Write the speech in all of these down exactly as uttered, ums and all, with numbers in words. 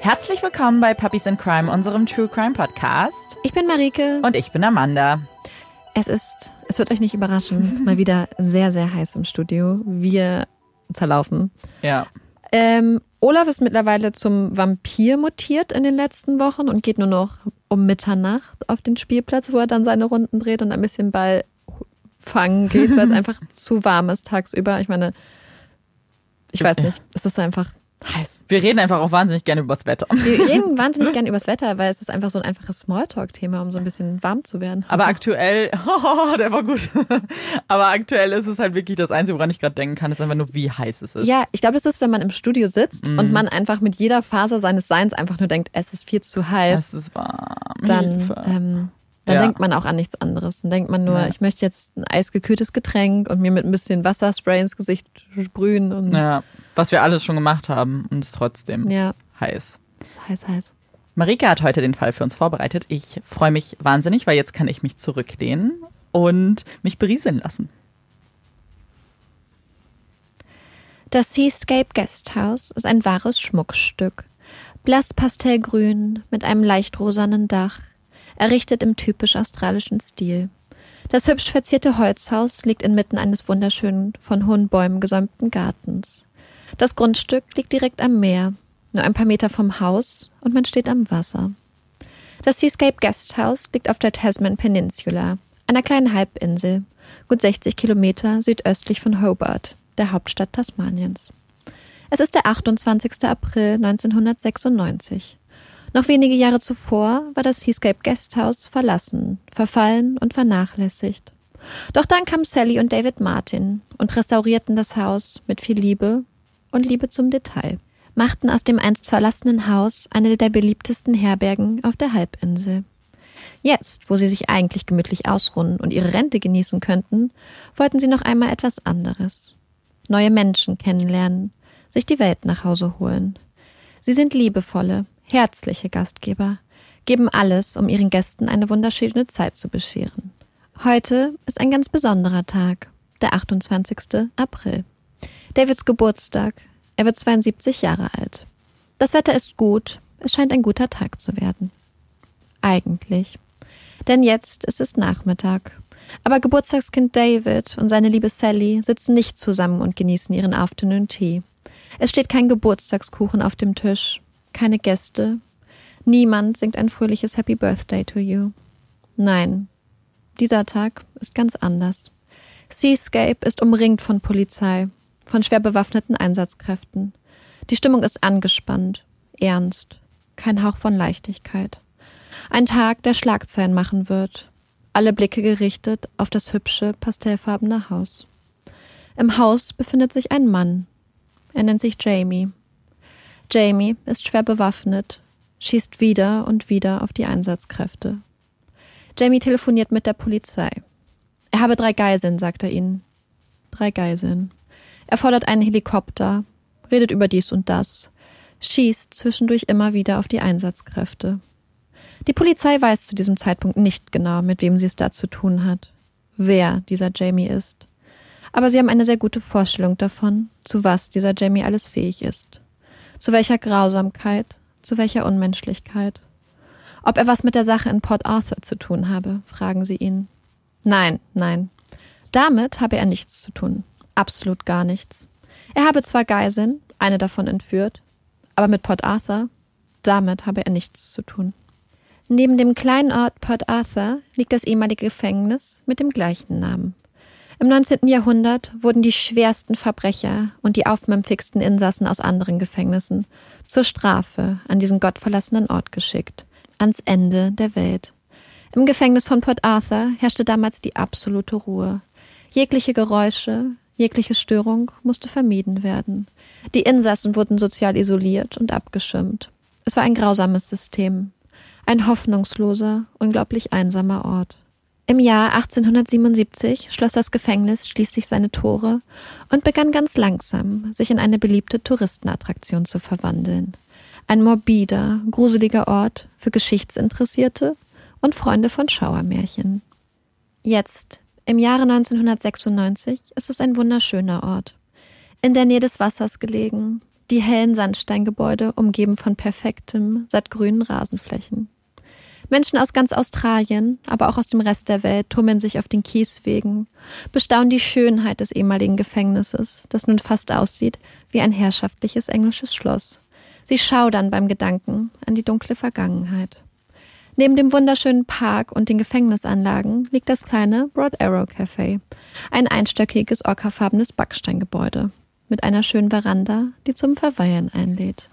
Herzlich willkommen bei Puppies in Crime, unserem True Crime Podcast. Ich bin Marike. Und ich bin Amanda. Es ist, es wird euch nicht überraschen, mal wieder sehr, sehr heiß im Studio. Wir zerlaufen. Ja. Ähm, Olaf ist mittlerweile zum Vampir mutiert in den letzten Wochen und geht nur noch um Mitternacht auf den Spielplatz, wo er dann seine Runden dreht und ein bisschen Ball fangen geht, weil es einfach zu warm ist tagsüber. Ich meine, ich weiß nicht, es ist einfach heiß. Wir reden einfach auch wahnsinnig gerne über das Wetter. Wir reden wahnsinnig gerne über das Wetter, weil es ist einfach so ein einfaches Smalltalk-Thema, um so ein bisschen warm zu werden. Aber aktuell, oh, der war gut. Aber aktuell ist es halt wirklich das Einzige, woran ich gerade denken kann, ist einfach nur, wie heiß es ist. Ja, ich glaube, es ist, wenn man im Studio sitzt Mhm. und man einfach mit jeder Faser seines Seins einfach nur denkt, es ist viel zu heiß. Es ist warm. Dann, Hilfe. ähm, dann Ja. denkt man auch an nichts anderes. Dann denkt man nur, Ja. ich möchte jetzt ein eisgekühltes Getränk und mir mit ein bisschen Wasserspray ins Gesicht sprühen. Und Ja, was wir alles schon gemacht haben und es ist trotzdem ja, heiß. es ist heiß, heiß. Marike hat heute den Fall für uns vorbereitet. Ich freue mich wahnsinnig, weil jetzt kann ich mich zurücklehnen und mich berieseln lassen. Das Seascape Guesthouse ist ein wahres Schmuckstück. Blass pastellgrün mit einem leicht rosanen Dach, errichtet im typisch australischen Stil. Das hübsch verzierte Holzhaus liegt inmitten eines wunderschönen, von hohen Bäumen gesäumten Gartens. Das Grundstück liegt direkt am Meer, nur ein paar Meter vom Haus und man steht am Wasser. Das Seascape Guesthouse liegt auf der Tasman Peninsula, einer kleinen Halbinsel, gut sechzig Kilometer südöstlich von Hobart, der Hauptstadt Tasmaniens. Es ist der achtundzwanzigster April neunzehnhundertsechsundneunzig. Noch wenige Jahre zuvor war das Seascape Guesthouse verlassen, verfallen und vernachlässigt. Doch dann kamen Sally und David Martin und restaurierten das Haus mit viel Liebe und Liebe zum Detail, machten aus dem einst verlassenen Haus eine der beliebtesten Herbergen auf der Halbinsel. Jetzt, wo sie sich eigentlich gemütlich ausruhen und ihre Rente genießen könnten, wollten sie noch einmal etwas anderes. Neue Menschen kennenlernen, sich die Welt nach Hause holen. Sie sind liebevolle, herzliche Gastgeber, geben alles, um ihren Gästen eine wunderschöne Zeit zu bescheren. Heute ist ein ganz besonderer Tag, der achtundzwanzigster April. Davids Geburtstag. Er wird zweiundsiebzig Jahre alt. Das Wetter ist gut, es scheint ein guter Tag zu werden. Eigentlich. Denn jetzt ist es Nachmittag. Aber Geburtstagskind David und seine liebe Sally sitzen nicht zusammen und genießen ihren Afternoon Tea. Es steht kein Geburtstagskuchen auf dem Tisch, keine Gäste. Niemand singt ein fröhliches Happy Birthday to you. Nein, dieser Tag ist ganz anders. Seascape ist umringt von Polizei, von schwer bewaffneten Einsatzkräften. Die Stimmung ist angespannt, ernst, kein Hauch von Leichtigkeit. Ein Tag, der Schlagzeilen machen wird. Alle Blicke gerichtet auf das hübsche, pastellfarbene Haus. Im Haus befindet sich ein Mann. Er nennt sich Jamie. Jamie ist schwer bewaffnet, schießt wieder und wieder auf die Einsatzkräfte. Jamie telefoniert mit der Polizei. Er habe drei Geiseln, sagt er ihnen. Drei Geiseln. Er fordert einen Helikopter, redet über dies und das, schießt zwischendurch immer wieder auf die Einsatzkräfte. Die Polizei weiß zu diesem Zeitpunkt nicht genau, mit wem sie es da zu tun hat, wer dieser Jamie ist. Aber sie haben eine sehr gute Vorstellung davon, zu was dieser Jamie alles fähig ist. Zu welcher Grausamkeit, zu welcher Unmenschlichkeit. Ob er was mit der Sache in Port Arthur zu tun habe, fragen sie ihn. Nein, nein. Damit habe er nichts zu tun. Absolut gar nichts. Er habe zwar Geiseln, eine davon entführt, aber mit Port Arthur, damit habe er nichts zu tun. Neben dem kleinen Ort Port Arthur liegt das ehemalige Gefängnis mit dem gleichen Namen. Im neunzehnten Jahrhundert wurden die schwersten Verbrecher und die aufmüpfigsten Insassen aus anderen Gefängnissen zur Strafe an diesen gottverlassenen Ort geschickt, ans Ende der Welt. Im Gefängnis von Port Arthur herrschte damals die absolute Ruhe. Jegliche Geräusche, jegliche Störung musste vermieden werden. Die Insassen wurden sozial isoliert und abgeschirmt. Es war ein grausames System. Ein hoffnungsloser, unglaublich einsamer Ort. Im Jahr achtzehnhundertsiebenundsiebzig schloss das Gefängnis schließlich seine Tore und begann ganz langsam, sich in eine beliebte Touristenattraktion zu verwandeln. Ein morbider, gruseliger Ort für Geschichtsinteressierte und Freunde von Schauermärchen. Jetzt, im Jahre neunzehnhundertsechsundneunzig, ist es ein wunderschöner Ort. In der Nähe des Wassers gelegen, die hellen Sandsteingebäude umgeben von perfektem, sattgrünen Rasenflächen. Menschen aus ganz Australien, aber auch aus dem Rest der Welt tummeln sich auf den Kieswegen, bestaunen die Schönheit des ehemaligen Gefängnisses, das nun fast aussieht wie ein herrschaftliches englisches Schloss. Sie schaudern beim Gedanken an die dunkle Vergangenheit. Neben dem wunderschönen Park und den Gefängnisanlagen liegt das kleine Broad Arrow Café, ein einstöckiges ockerfarbenes Backsteingebäude mit einer schönen Veranda, die zum Verweilen einlädt.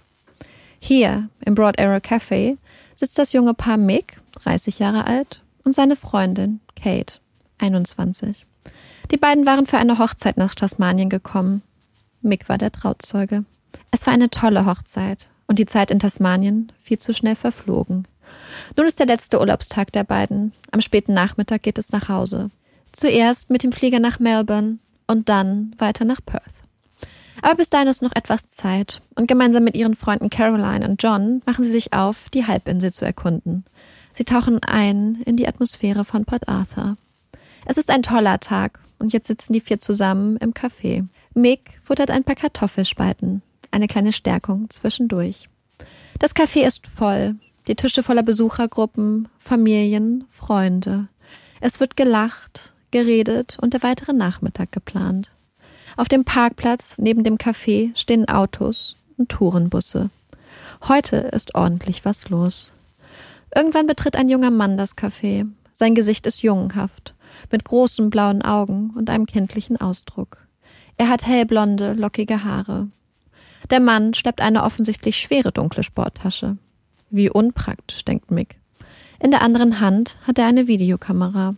Hier im Broad Arrow Café sitzt das junge Paar Mick, dreißig Jahre alt, und seine Freundin Kate, einundzwanzig. Die beiden waren für eine Hochzeit nach Tasmanien gekommen. Mick war der Trauzeuge. Es war eine tolle Hochzeit und die Zeit in Tasmanien viel zu schnell verflogen. Nun ist der letzte Urlaubstag der beiden. Am späten Nachmittag geht es nach Hause. Zuerst mit dem Flieger nach Melbourne und dann weiter nach Perth. Aber bis dahin ist noch etwas Zeit und gemeinsam mit ihren Freunden Caroline und John machen sie sich auf, die Halbinsel zu erkunden. Sie tauchen ein in die Atmosphäre von Port Arthur. Es ist ein toller Tag und jetzt sitzen die vier zusammen im Café. Mick futtert ein paar Kartoffelspalten, eine kleine Stärkung zwischendurch. Das Café ist voll, die Tische voller Besuchergruppen, Familien, Freunde. Es wird gelacht, geredet und der weitere Nachmittag geplant. Auf dem Parkplatz neben dem Café stehen Autos und Tourenbusse. Heute ist ordentlich was los. Irgendwann betritt ein junger Mann das Café. Sein Gesicht ist jungenhaft, mit großen blauen Augen und einem kindlichen Ausdruck. Er hat hellblonde, lockige Haare. Der Mann schleppt eine offensichtlich schwere dunkle Sporttasche. Wie unpraktisch, denkt Mick. In der anderen Hand hat er eine Videokamera.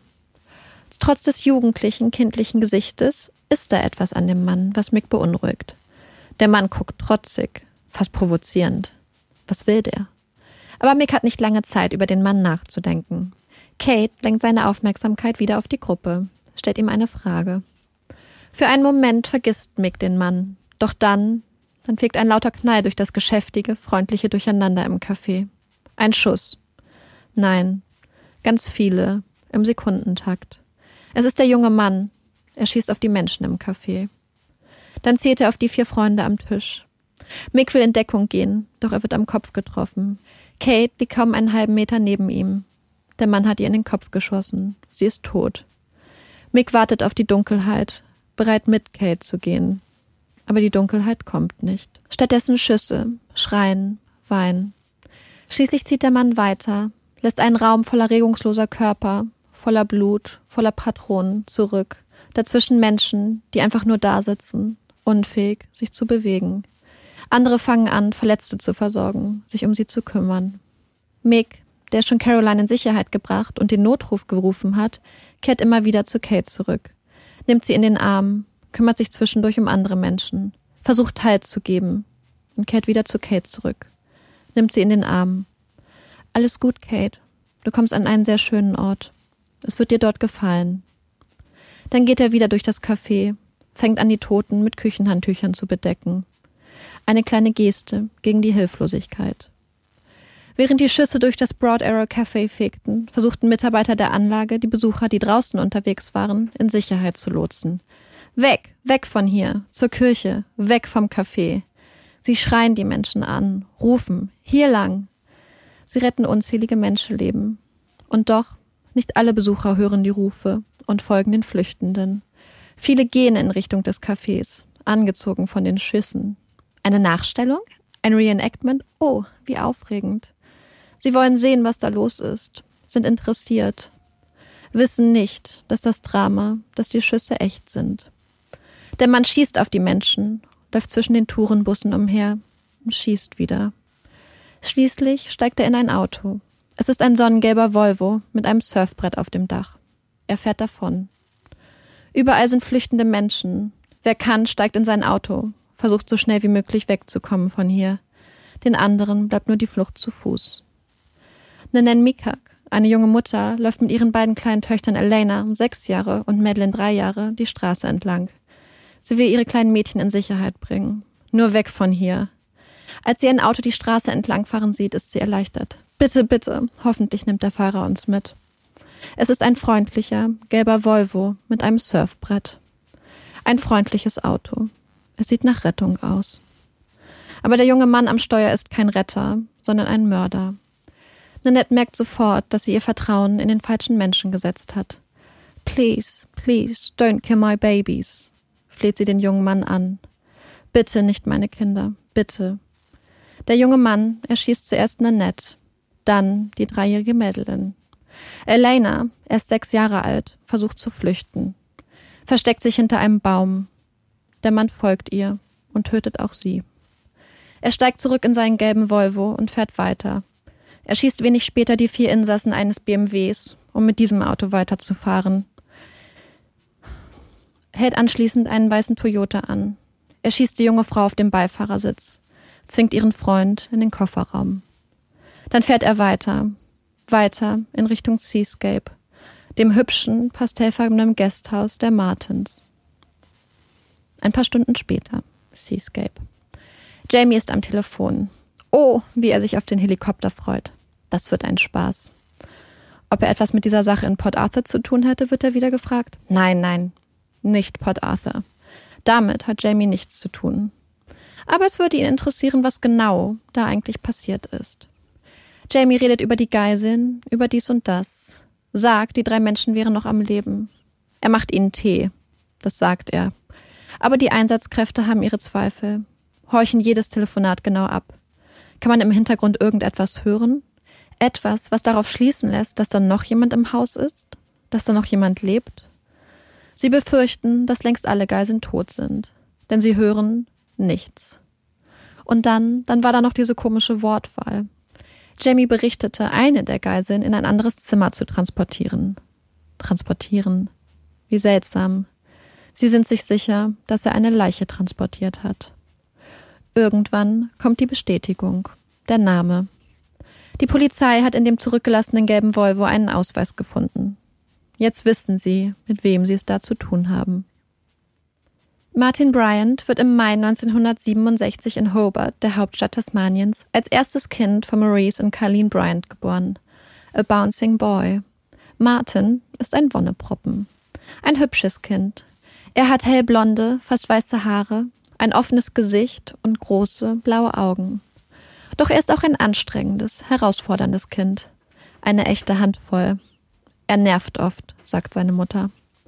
Trotz des jugendlichen, kindlichen Gesichtes ist da etwas an dem Mann, was Mick beunruhigt. Der Mann guckt trotzig, fast provozierend. Was will der? Aber Mick hat nicht lange Zeit, über den Mann nachzudenken. Kate lenkt seine Aufmerksamkeit wieder auf die Gruppe, stellt ihm eine Frage. Für einen Moment vergisst Mick den Mann. Doch dann, dann fegt ein lauter Knall durch das geschäftige, freundliche Durcheinander im Café. Ein Schuss. Nein, ganz viele, im Sekundentakt. Es ist der junge Mann. Er schießt auf die Menschen im Café. Dann zielt er auf die vier Freunde am Tisch. Mick will in Deckung gehen, doch er wird am Kopf getroffen. Kate liegt kaum einen halben Meter neben ihm. Der Mann hat ihr in den Kopf geschossen. Sie ist tot. Mick wartet auf die Dunkelheit, bereit mit Kate zu gehen. Aber die Dunkelheit kommt nicht. Stattdessen Schüsse, Schreien, Weinen. Schließlich zieht der Mann weiter, lässt einen Raum voller regungsloser Körper, voller Blut, voller Patronen zurück. Dazwischen Menschen, die einfach nur da sitzen, unfähig, sich zu bewegen. Andere fangen an, Verletzte zu versorgen, sich um sie zu kümmern. Mick, der schon Caroline in Sicherheit gebracht und den Notruf gerufen hat, kehrt immer wieder zu Kate zurück. Nimmt sie in den Arm, kümmert sich zwischendurch um andere Menschen, versucht Halt zu geben und kehrt wieder zu Kate zurück. Nimmt sie in den Arm. Alles gut, Kate. Du kommst an einen sehr schönen Ort. Es wird dir dort gefallen. Dann geht er wieder durch das Café, fängt an, die Toten mit Küchenhandtüchern zu bedecken. Eine kleine Geste gegen die Hilflosigkeit. Während die Schüsse durch das Broad Arrow Café fegten, versuchten Mitarbeiter der Anlage, die Besucher, die draußen unterwegs waren, in Sicherheit zu lotsen. Weg, weg von hier, zur Kirche, weg vom Café. Sie schreien die Menschen an, rufen, hier lang. Sie retten unzählige Menschenleben. Und doch, nicht alle Besucher hören die Rufe und folgen den Flüchtenden. Viele gehen in Richtung des Cafés, angezogen von den Schüssen. Eine Nachstellung? Ein Reenactment? Oh, wie aufregend. Sie wollen sehen, was da los ist, sind interessiert, wissen nicht, dass das Drama, dass die Schüsse echt sind. Der Mann schießt auf die Menschen, läuft zwischen den Tourenbussen umher und schießt wieder. Schließlich steigt er in ein Auto. Es ist ein sonnengelber Volvo mit einem Surfbrett auf dem Dach. Er fährt davon. Überall sind flüchtende Menschen. Wer kann, steigt in sein Auto, versucht so schnell wie möglich wegzukommen von hier. Den anderen bleibt nur die Flucht zu Fuß. Nenen Mikak, eine junge Mutter, läuft mit ihren beiden kleinen Töchtern Elena, sechs Jahre, und Madeline, drei Jahre, die Straße entlang. Sie will ihre kleinen Mädchen in Sicherheit bringen. Nur weg von hier. Als sie ein Auto die Straße entlangfahren sieht, ist sie erleichtert. Bitte, bitte, hoffentlich nimmt der Fahrer uns mit. Es ist ein freundlicher, gelber Volvo mit einem Surfbrett. Ein freundliches Auto. Es sieht nach Rettung aus. Aber der junge Mann am Steuer ist kein Retter, sondern ein Mörder. Nanette merkt sofort, dass sie ihr Vertrauen in den falschen Menschen gesetzt hat. Please, please, don't kill my babies, fleht sie den jungen Mann an. Bitte nicht meine Kinder, bitte. Der junge Mann erschießt zuerst Nanette, dann die dreijährige Madeline. Elena, erst sechs Jahre alt, versucht zu flüchten, versteckt sich hinter einem Baum. Der Mann folgt ihr und tötet auch sie. Er steigt zurück in seinen gelben Volvo und fährt weiter. Er schießt wenig später die vier Insassen eines B M Ws, um mit diesem Auto weiterzufahren. Hält anschließend einen weißen Toyota an. Er schießt die junge Frau auf dem Beifahrersitz, zwingt ihren Freund in den Kofferraum. Dann fährt er weiter, weiter in Richtung Seascape, dem hübschen, pastellfarbenen Gasthaus der Martins. Ein paar Stunden später, Seascape. Jamie ist am Telefon. Oh, wie er sich auf den Helikopter freut. Das wird ein Spaß. Ob er etwas mit dieser Sache in Port Arthur zu tun hätte, wird er wieder gefragt. Nein, nein, nicht Port Arthur. Damit hat Jamie nichts zu tun. Aber es würde ihn interessieren, was genau da eigentlich passiert ist. Jamie redet über die Geiseln, über dies und das. Sagt, die drei Menschen wären noch am Leben. Er macht ihnen Tee. Das sagt er. Aber die Einsatzkräfte haben ihre Zweifel, horchen jedes Telefonat genau ab. Kann man im Hintergrund irgendetwas hören? Etwas, was darauf schließen lässt, dass da noch jemand im Haus ist? Dass da noch jemand lebt? Sie befürchten, dass längst alle Geiseln tot sind. Denn sie hören nichts. Und dann, dann war da noch diese komische Wortwahl. Jamie berichtete, eine der Geiseln in ein anderes Zimmer zu transportieren. Transportieren? Wie seltsam. Sie sind sich sicher, dass er eine Leiche transportiert hat. Irgendwann kommt die Bestätigung. Der Name. Die Polizei hat in dem zurückgelassenen gelben Volvo einen Ausweis gefunden. Jetzt wissen sie, mit wem sie es da zu tun haben. Martin Bryant wird im Mai neunzehnhundertsiebenundsechzig in Hobart, der Hauptstadt Tasmaniens, als erstes Kind von Maurice und Carleen Bryant geboren. A bouncing boy. Martin ist ein Wonneproppen. Ein hübsches Kind. Er hat hellblonde, fast weiße Haare, ein offenes Gesicht und große, blaue Augen. Doch er ist auch ein anstrengendes, herausforderndes Kind. Eine echte Handvoll. Er nervt oft, sagt seine Mutter.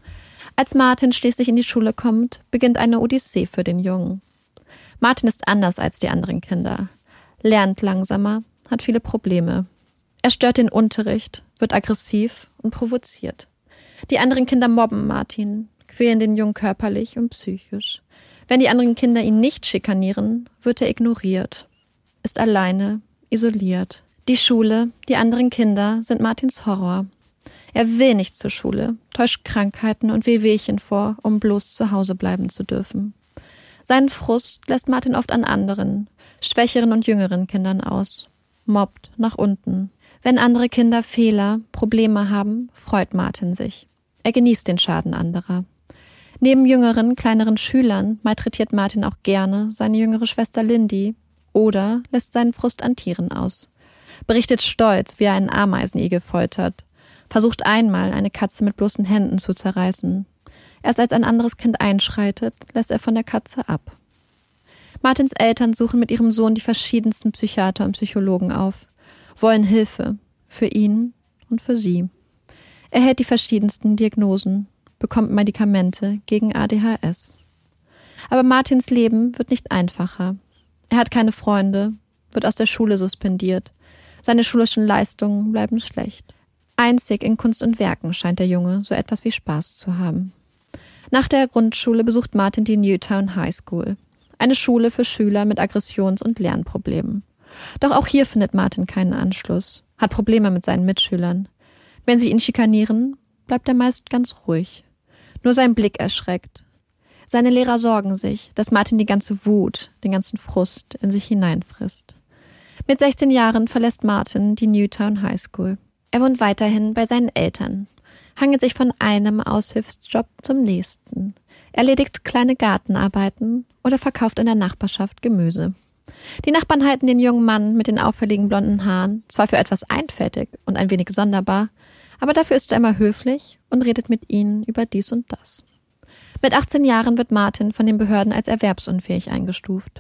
Als Martin schließlich in die Schule kommt, beginnt eine Odyssee für den Jungen. Martin ist anders als die anderen Kinder, lernt langsamer, hat viele Probleme. Er stört den Unterricht, wird aggressiv und provoziert. Die anderen Kinder mobben Martin, quälen den Jungen körperlich und psychisch. Wenn die anderen Kinder ihn nicht schikanieren, wird er ignoriert, ist alleine, isoliert. Die Schule, die anderen Kinder sind Martins Horror. Er will nicht zur Schule, täuscht Krankheiten und Wehwehchen vor, um bloß zu Hause bleiben zu dürfen. Seinen Frust lässt Martin oft an anderen, schwächeren und jüngeren Kindern aus, mobbt nach unten. Wenn andere Kinder Fehler, Probleme haben, freut Martin sich. Er genießt den Schaden anderer. Neben jüngeren, kleineren Schülern malträtiert Martin auch gerne seine jüngere Schwester Lindy oder lässt seinen Frust an Tieren aus. Berichtet stolz, wie er einen Ameisenigel foltert. Versucht einmal, eine Katze mit bloßen Händen zu zerreißen. Erst als ein anderes Kind einschreitet, lässt er von der Katze ab. Martins Eltern suchen mit ihrem Sohn die verschiedensten Psychiater und Psychologen auf, wollen Hilfe für ihn und für sie. Er hält die verschiedensten Diagnosen, bekommt Medikamente gegen A D H S. Aber Martins Leben wird nicht einfacher. Er hat keine Freunde, wird aus der Schule suspendiert. Seine schulischen Leistungen bleiben schlecht. Einzig in Kunst und Werken scheint der Junge so etwas wie Spaß zu haben. Nach der Grundschule besucht Martin die Newtown High School, eine Schule für Schüler mit Aggressions- und Lernproblemen. Doch auch hier findet Martin keinen Anschluss, hat Probleme mit seinen Mitschülern. Wenn sie ihn schikanieren, bleibt er meist ganz ruhig. Nur sein Blick erschreckt. Seine Lehrer sorgen sich, dass Martin die ganze Wut, den ganzen Frust in sich hineinfrisst. Mit sechzehn Jahren verlässt Martin die Newtown High School. Er wohnt weiterhin bei seinen Eltern, hangelt sich von einem Aushilfsjob zum nächsten, erledigt kleine Gartenarbeiten oder verkauft in der Nachbarschaft Gemüse. Die Nachbarn halten den jungen Mann mit den auffälligen blonden Haaren zwar für etwas einfältig und ein wenig sonderbar, aber dafür ist er immer höflich und redet mit ihnen über dies und das. Mit achtzehn Jahren wird Martin von den Behörden als erwerbsunfähig eingestuft,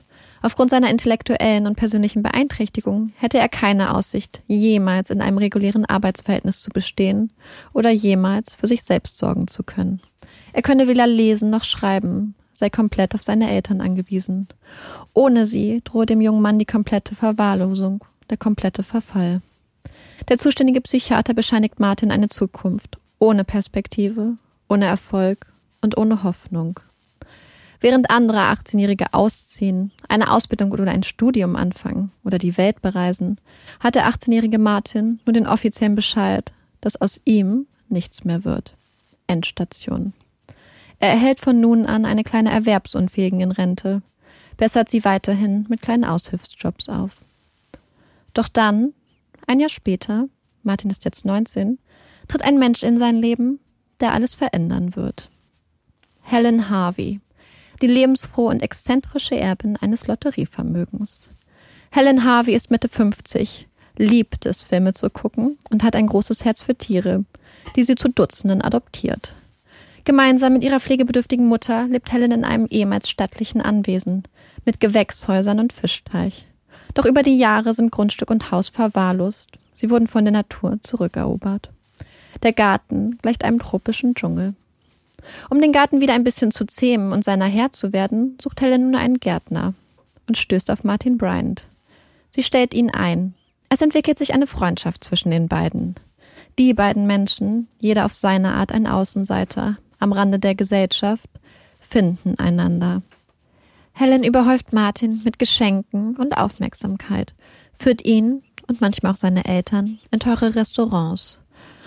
Aufgrund seiner intellektuellen und persönlichen Beeinträchtigung hätte er keine Aussicht, jemals in einem regulären Arbeitsverhältnis zu bestehen oder jemals für sich selbst sorgen zu können. Er könne weder lesen noch schreiben, sei komplett auf seine Eltern angewiesen. Ohne sie drohe dem jungen Mann die komplette Verwahrlosung, der komplette Verfall. Der zuständige Psychiater bescheinigt Martin eine Zukunft ohne Perspektive, ohne Erfolg und ohne Hoffnung. Während andere achtzehnjährige ausziehen, eine Ausbildung oder ein Studium anfangen oder die Welt bereisen, hat der achtzehnjährige Martin nur den offiziellen Bescheid, dass aus ihm nichts mehr wird. Endstation. Er erhält von nun an eine kleine Erwerbsunfähigenrente, bessert sie weiterhin mit kleinen Aushilfsjobs auf. Doch dann, ein Jahr später, Martin ist jetzt neunzehn, tritt ein Mensch in sein Leben, der alles verändern wird. Helen Harvey, die lebensfrohe und exzentrische Erbin eines Lotterievermögens. Helen Harvey ist Mitte fünfzig, liebt es, Filme zu gucken und hat ein großes Herz für Tiere, die sie zu Dutzenden adoptiert. Gemeinsam mit ihrer pflegebedürftigen Mutter lebt Helen in einem ehemals stattlichen Anwesen mit Gewächshäusern und Fischteich. Doch über die Jahre sind Grundstück und Haus verwahrlost. Sie wurden von der Natur zurückerobert. Der Garten gleicht einem tropischen Dschungel. Um den Garten wieder ein bisschen zu zähmen und seiner Herr zu werden, sucht Helen nun einen Gärtner und stößt auf Martin Bryant. Sie stellt ihn ein. Es entwickelt sich eine Freundschaft zwischen den beiden. Die beiden Menschen, jeder auf seine Art ein Außenseiter, am Rande der Gesellschaft, finden einander. Helen überhäuft Martin mit Geschenken und Aufmerksamkeit, führt ihn und manchmal auch seine Eltern in teure Restaurants.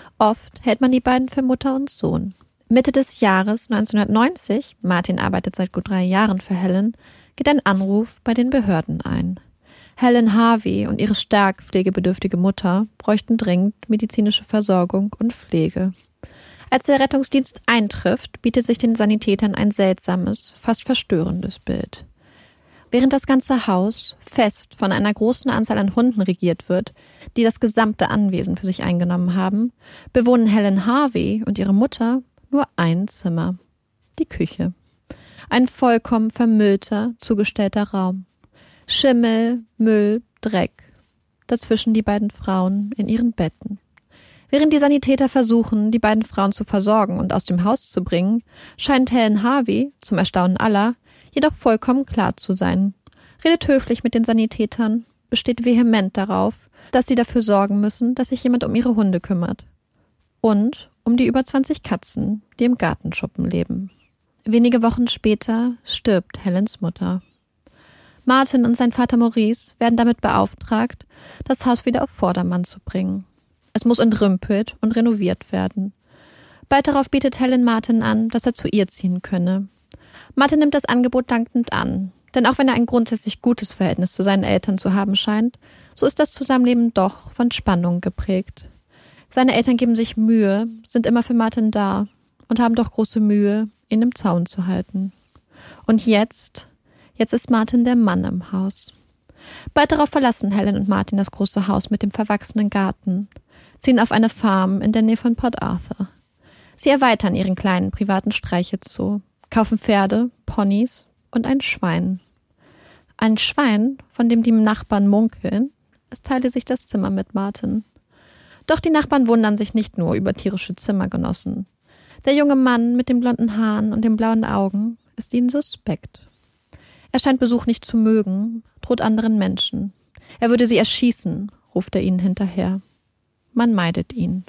Oft hält man die beiden für Mutter und Sohn. Mitte des Jahres neunzehnhundertneunzig, Martin arbeitet seit gut drei Jahren für Helen, geht ein Anruf bei den Behörden ein. Helen Harvey und ihre stark pflegebedürftige Mutter bräuchten dringend medizinische Versorgung und Pflege. Als der Rettungsdienst eintrifft, bietet sich den Sanitätern ein seltsames, fast verstörendes Bild. Während das ganze Haus fest von einer großen Anzahl an Hunden regiert wird, die das gesamte Anwesen für sich eingenommen haben, bewohnen Helen Harvey und ihre Mutter nur ein Zimmer, die Küche. Ein vollkommen vermüllter, zugestellter Raum. Schimmel, Müll, Dreck. Dazwischen die beiden Frauen in ihren Betten. Während die Sanitäter versuchen, die beiden Frauen zu versorgen und aus dem Haus zu bringen, scheint Helen Harvey, zum Erstaunen aller, jedoch vollkommen klar zu sein. Redet höflich mit den Sanitätern, besteht vehement darauf, dass sie dafür sorgen müssen, dass sich jemand um ihre Hunde kümmert. Und um die über zwanzig Katzen, die im Gartenschuppen leben. Wenige Wochen später stirbt Helens Mutter. Martin und sein Vater Maurice werden damit beauftragt, das Haus wieder auf Vordermann zu bringen. Es muss entrümpelt und renoviert werden. Bald darauf bietet Helen Martin an, dass er zu ihr ziehen könne. Martin nimmt das Angebot dankend an, denn auch wenn er ein grundsätzlich gutes Verhältnis zu seinen Eltern zu haben scheint, so ist das Zusammenleben doch von Spannung geprägt. Seine Eltern geben sich Mühe, sind immer für Martin da und haben doch große Mühe, ihn im Zaun zu halten. Und jetzt, jetzt ist Martin der Mann im Haus. Bald darauf verlassen Helen und Martin das große Haus mit dem verwachsenen Garten, ziehen auf eine Farm in der Nähe von Port Arthur. Sie erweitern ihren kleinen privaten Streichelzoo, kaufen Pferde, Ponys und ein Schwein. Ein Schwein, von dem die Nachbarn munkeln, es teile sich das Zimmer mit Martin. Doch die Nachbarn wundern sich nicht nur über tierische Zimmergenossen. Der junge Mann mit den blonden Haaren und den blauen Augen ist ihnen suspekt. Er scheint Besuch nicht zu mögen, droht anderen Menschen. Er würde sie erschießen, ruft er ihnen hinterher. Man meidet ihn.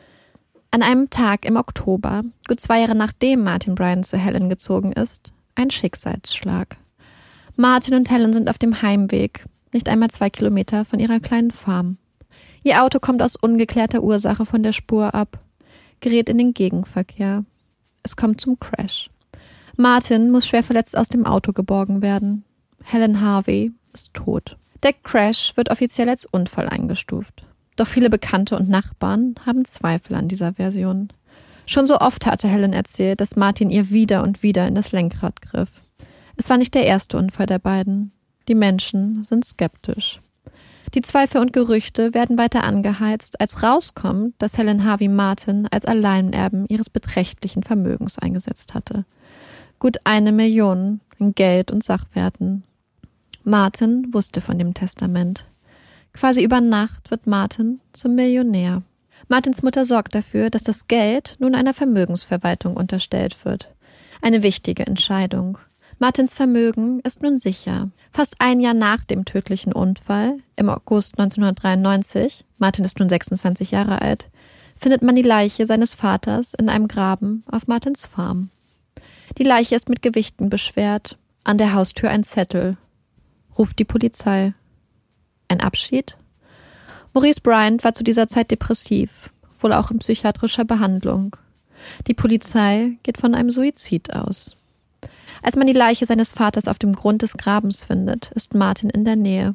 An einem Tag im Oktober, gut zwei Jahre nachdem Martin Bryant zu Helen gezogen ist, ein Schicksalsschlag. Martin und Helen sind auf dem Heimweg, nicht einmal zwei Kilometer von ihrer kleinen Farm. Ihr Auto kommt aus ungeklärter Ursache von der Spur ab, gerät in den Gegenverkehr. Es kommt zum Crash. Martin muss schwer verletzt aus dem Auto geborgen werden. Helen Harvey ist tot. Der Crash wird offiziell als Unfall eingestuft. Doch viele Bekannte und Nachbarn haben Zweifel an dieser Version. Schon so oft hatte Helen erzählt, dass Martin ihr wieder und wieder in das Lenkrad griff. Es war nicht der erste Unfall der beiden. Die Menschen sind skeptisch. Die Zweifel und Gerüchte werden weiter angeheizt, als rauskommt, dass Helen Harvey Martin als Alleinerben ihres beträchtlichen Vermögens eingesetzt hatte. Gut eine Million in Geld und Sachwerten. Martin wusste von dem Testament. Quasi über Nacht wird Martin zum Millionär. Martins Mutter sorgt dafür, dass das Geld nun einer Vermögensverwaltung unterstellt wird. Eine wichtige Entscheidung. Martins Vermögen ist nun sicher. Fast ein Jahr nach dem tödlichen Unfall, im August neunzehnhundertdreiundneunzig, Martin ist nun sechsundzwanzig Jahre alt, findet man die Leiche seines Vaters in einem Graben auf Martins Farm. Die Leiche ist mit Gewichten beschwert, an der Haustür ein Zettel. Ruft die Polizei. Ein Abschied? Maurice Bryant war zu dieser Zeit depressiv, wohl auch in psychiatrischer Behandlung. Die Polizei geht von einem Suizid aus. Als man die Leiche seines Vaters auf dem Grund des Grabens findet, ist Martin in der Nähe.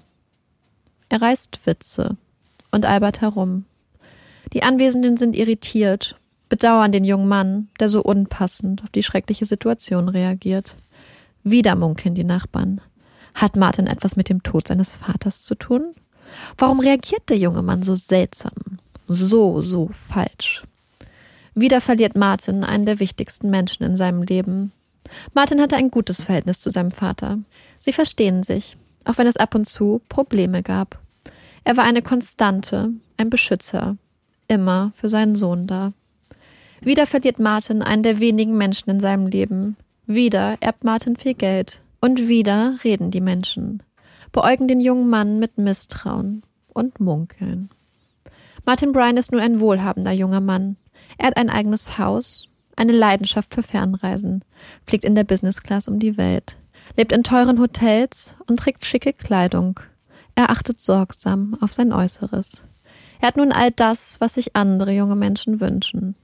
Er reißt Witze und albert herum. Die Anwesenden sind irritiert, bedauern den jungen Mann, der so unpassend auf die schreckliche Situation reagiert. Wieder munkeln die Nachbarn. Hat Martin etwas mit dem Tod seines Vaters zu tun? Warum reagiert der junge Mann so seltsam, so, so falsch? Wieder verliert Martin einen der wichtigsten Menschen in seinem Leben. Martin hatte ein gutes Verhältnis zu seinem Vater. Sie verstehen sich, auch wenn es ab und zu Probleme gab. Er war eine Konstante, ein Beschützer, immer für seinen Sohn da. Wieder verliert Martin einen der wenigen Menschen in seinem Leben. Wieder erbt Martin viel Geld. Und wieder reden die Menschen, beäugen den jungen Mann mit Misstrauen und munkeln. Martin Bryant ist nun ein wohlhabender junger Mann. Er hat ein eigenes Haus, eine Leidenschaft für Fernreisen, fliegt in der Business Class um die Welt, lebt in teuren Hotels und trägt schicke Kleidung. Er achtet sorgsam auf sein Äußeres. Er hat nun all das, was sich andere junge Menschen wünschen.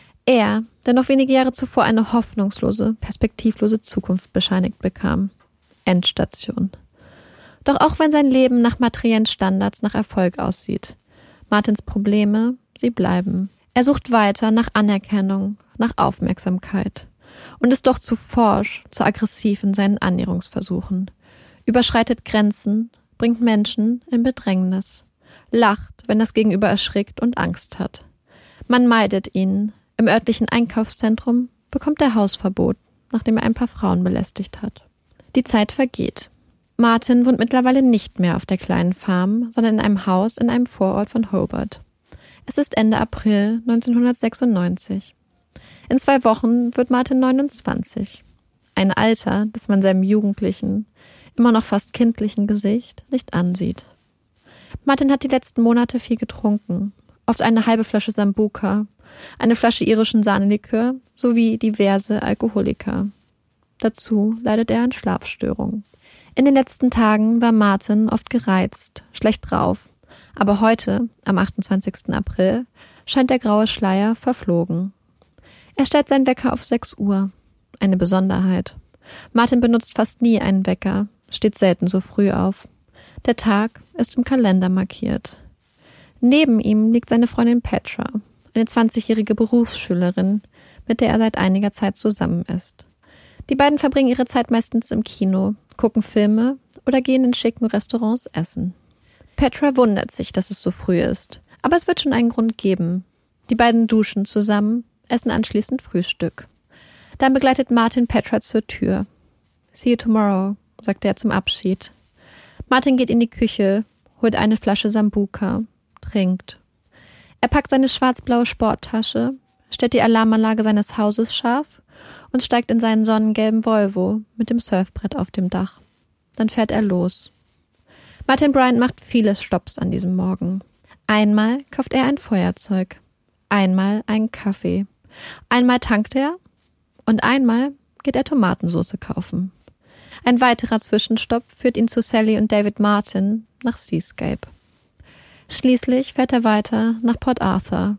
Er, der noch wenige Jahre zuvor eine hoffnungslose, perspektivlose Zukunft bescheinigt bekam. Endstation. Doch auch wenn sein Leben nach materiellen Standards nach Erfolg aussieht, Martins Probleme, sie bleiben. Er sucht weiter nach Anerkennung, nach Aufmerksamkeit und ist doch zu forsch, zu aggressiv in seinen Annäherungsversuchen, überschreitet Grenzen, bringt Menschen in Bedrängnis, lacht, wenn das Gegenüber erschrickt und Angst hat. Man meidet ihn. Im örtlichen Einkaufszentrum bekommt er Hausverbot, nachdem er ein paar Frauen belästigt hat. Die Zeit vergeht. Martin wohnt mittlerweile nicht mehr auf der kleinen Farm, sondern in einem Haus in einem Vorort von Hobart. Es ist Ende April neunzehnhundertsechsundneunzig. In zwei Wochen wird Martin neunundzwanzig. Ein Alter, das man seinem jugendlichen, immer noch fast kindlichen Gesicht nicht ansieht. Martin hat die letzten Monate viel getrunken, oft eine halbe Flasche Sambuca, eine Flasche irischen Sahnelikör sowie diverse Alkoholiker. Dazu leidet er an Schlafstörungen. In den letzten Tagen war Martin oft gereizt, schlecht drauf, aber heute, am achtundzwanzigsten April, scheint der graue Schleier verflogen. Er stellt seinen Wecker auf sechs Uhr, eine Besonderheit. Martin benutzt fast nie einen Wecker, steht selten so früh auf. Der Tag ist im Kalender markiert. Neben ihm liegt seine Freundin Petra, eine zwanzigjährige Berufsschülerin, mit der er seit einiger Zeit zusammen ist. Die beiden verbringen ihre Zeit meistens im Kino, gucken Filme oder gehen in schicken Restaurants essen. Petra wundert sich, dass es so früh ist, aber es wird schon einen Grund geben. Die beiden duschen zusammen, essen anschließend Frühstück. Dann begleitet Martin Petra zur Tür. See you tomorrow, sagt er zum Abschied. Martin geht in die Küche, holt eine Flasche Sambuca, trinkt. Er packt seine schwarz-blaue Sporttasche, stellt die Alarmanlage seines Hauses scharf und steigt in seinen sonnengelben Volvo mit dem Surfbrett auf dem Dach. Dann fährt er los. Martin Bryant macht viele Stopps an diesem Morgen. Einmal kauft er ein Feuerzeug, einmal einen Kaffee, einmal tankt er und einmal geht er Tomatensauce kaufen. Ein weiterer Zwischenstopp führt ihn zu Sally und David Martin nach Seascape. Schließlich fährt er weiter nach Port Arthur,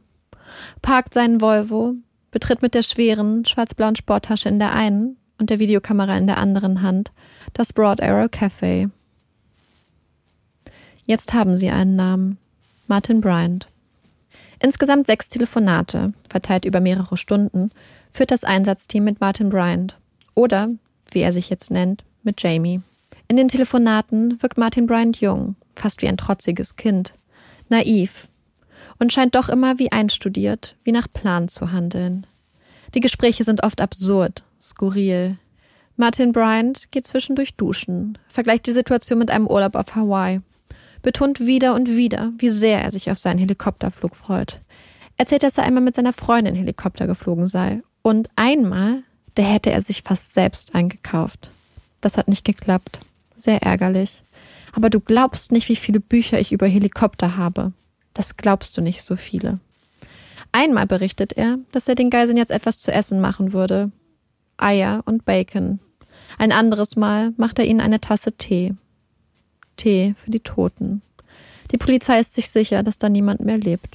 parkt seinen Volvo, betritt mit der schweren, schwarz-blauen Sporttasche in der einen und der Videokamera in der anderen Hand das Broad Arrow Café. Jetzt haben sie einen Namen: Martin Bryant. Insgesamt sechs Telefonate, verteilt über mehrere Stunden, führt das Einsatzteam mit Martin Bryant oder, wie er sich jetzt nennt, mit Jamie. In den Telefonaten wirkt Martin Bryant jung, fast wie ein trotziges Kind, naiv und scheint doch immer wie einstudiert, wie nach Plan zu handeln. Die Gespräche sind oft absurd, skurril. Martin Bryant geht zwischendurch duschen, vergleicht die Situation mit einem Urlaub auf Hawaii, betont wieder und wieder, wie sehr er sich auf seinen Helikopterflug freut. Erzählt, dass er einmal mit seiner Freundin Helikopter geflogen sei. Und einmal, da hätte er sich fast selbst eingekauft. Das hat nicht geklappt. Sehr ärgerlich. Aber du glaubst nicht, wie viele Bücher ich über Helikopter habe. Das glaubst du nicht, so viele. Einmal berichtet er, dass er den Geiseln jetzt etwas zu essen machen würde. Eier und Bacon. Ein anderes Mal macht er ihnen eine Tasse Tee. Tee für die Toten. Die Polizei ist sich sicher, dass da niemand mehr lebt.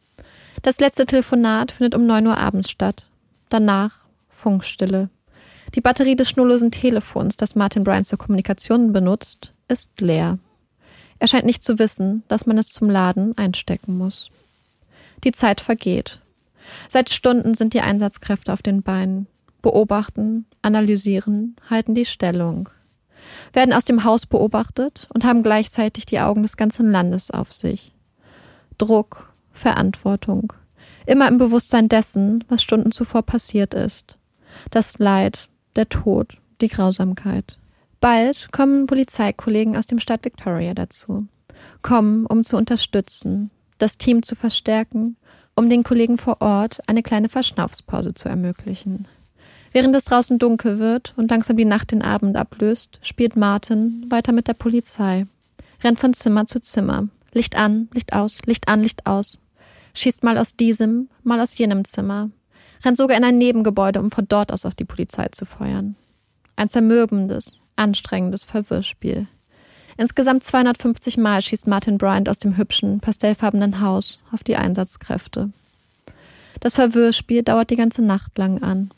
Das letzte Telefonat findet um neun Uhr abends statt. Danach Funkstille. Die Batterie des schnurlosen Telefons, das Martin Bryant zur Kommunikation benutzt, ist leer. Er scheint nicht zu wissen, dass man es zum Laden einstecken muss. Die Zeit vergeht. Seit Stunden sind die Einsatzkräfte auf den Beinen, beobachten, analysieren, halten die Stellung, werden aus dem Haus beobachtet und haben gleichzeitig die Augen des ganzen Landes auf sich. Druck, Verantwortung, immer im Bewusstsein dessen, was Stunden zuvor passiert ist. Das Leid, der Tod, die Grausamkeit. Bald kommen Polizeikollegen aus dem Staat Victoria dazu, kommen, um zu unterstützen, das Team zu verstärken, um den Kollegen vor Ort eine kleine Verschnaufspause zu ermöglichen. Während es draußen dunkel wird und langsam die Nacht den Abend ablöst, spielt Martin weiter mit der Polizei, rennt von Zimmer zu Zimmer, Licht an, Licht aus, Licht an, Licht aus, schießt mal aus diesem, mal aus jenem Zimmer, rennt sogar in ein Nebengebäude, um von dort aus auf die Polizei zu feuern. Ein zermürbendes, anstrengendes Verwirrspiel. Insgesamt zweihundertfünfzig Mal schießt Martin Bryant aus dem hübschen, pastellfarbenen Haus auf die Einsatzkräfte. Das Verwirrspiel dauert die ganze Nacht lang an.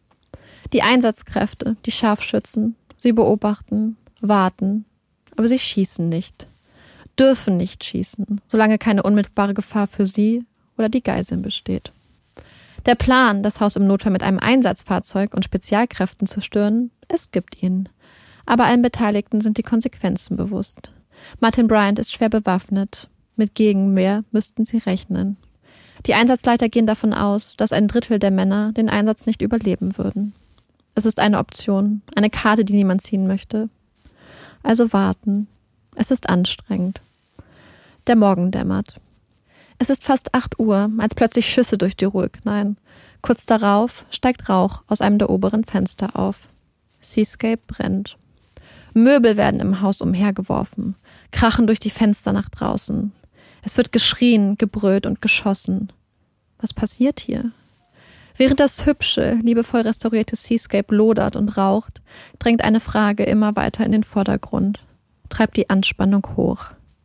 Die Einsatzkräfte, die Scharfschützen, sie beobachten, warten, aber sie schießen nicht, dürfen nicht schießen, solange keine unmittelbare Gefahr für sie oder die Geiseln besteht. Der Plan, das Haus im Notfall mit einem Einsatzfahrzeug und Spezialkräften zu stürmen, es gibt ihn. Aber allen Beteiligten sind die Konsequenzen bewusst. Martin Bryant ist schwer bewaffnet. Mit Gegenwehr müssten sie rechnen. Die Einsatzleiter gehen davon aus, dass ein Drittel der Männer den Einsatz nicht überleben würden. Es ist eine Option, eine Karte, die niemand ziehen möchte. Also warten. Es ist anstrengend. Der Morgen dämmert. Es ist fast acht Uhr, als plötzlich Schüsse durch die Ruhe knallen. Kurz darauf steigt Rauch aus einem der oberen Fenster auf. Seascape brennt. Möbel werden im Haus umhergeworfen, krachen durch die Fenster nach draußen. Es wird geschrien, gebrüllt und geschossen. Was passiert hier? Während das hübsche, liebevoll restaurierte Seascape lodert und raucht, drängt eine Frage immer weiter in den Vordergrund, treibt die Anspannung hoch.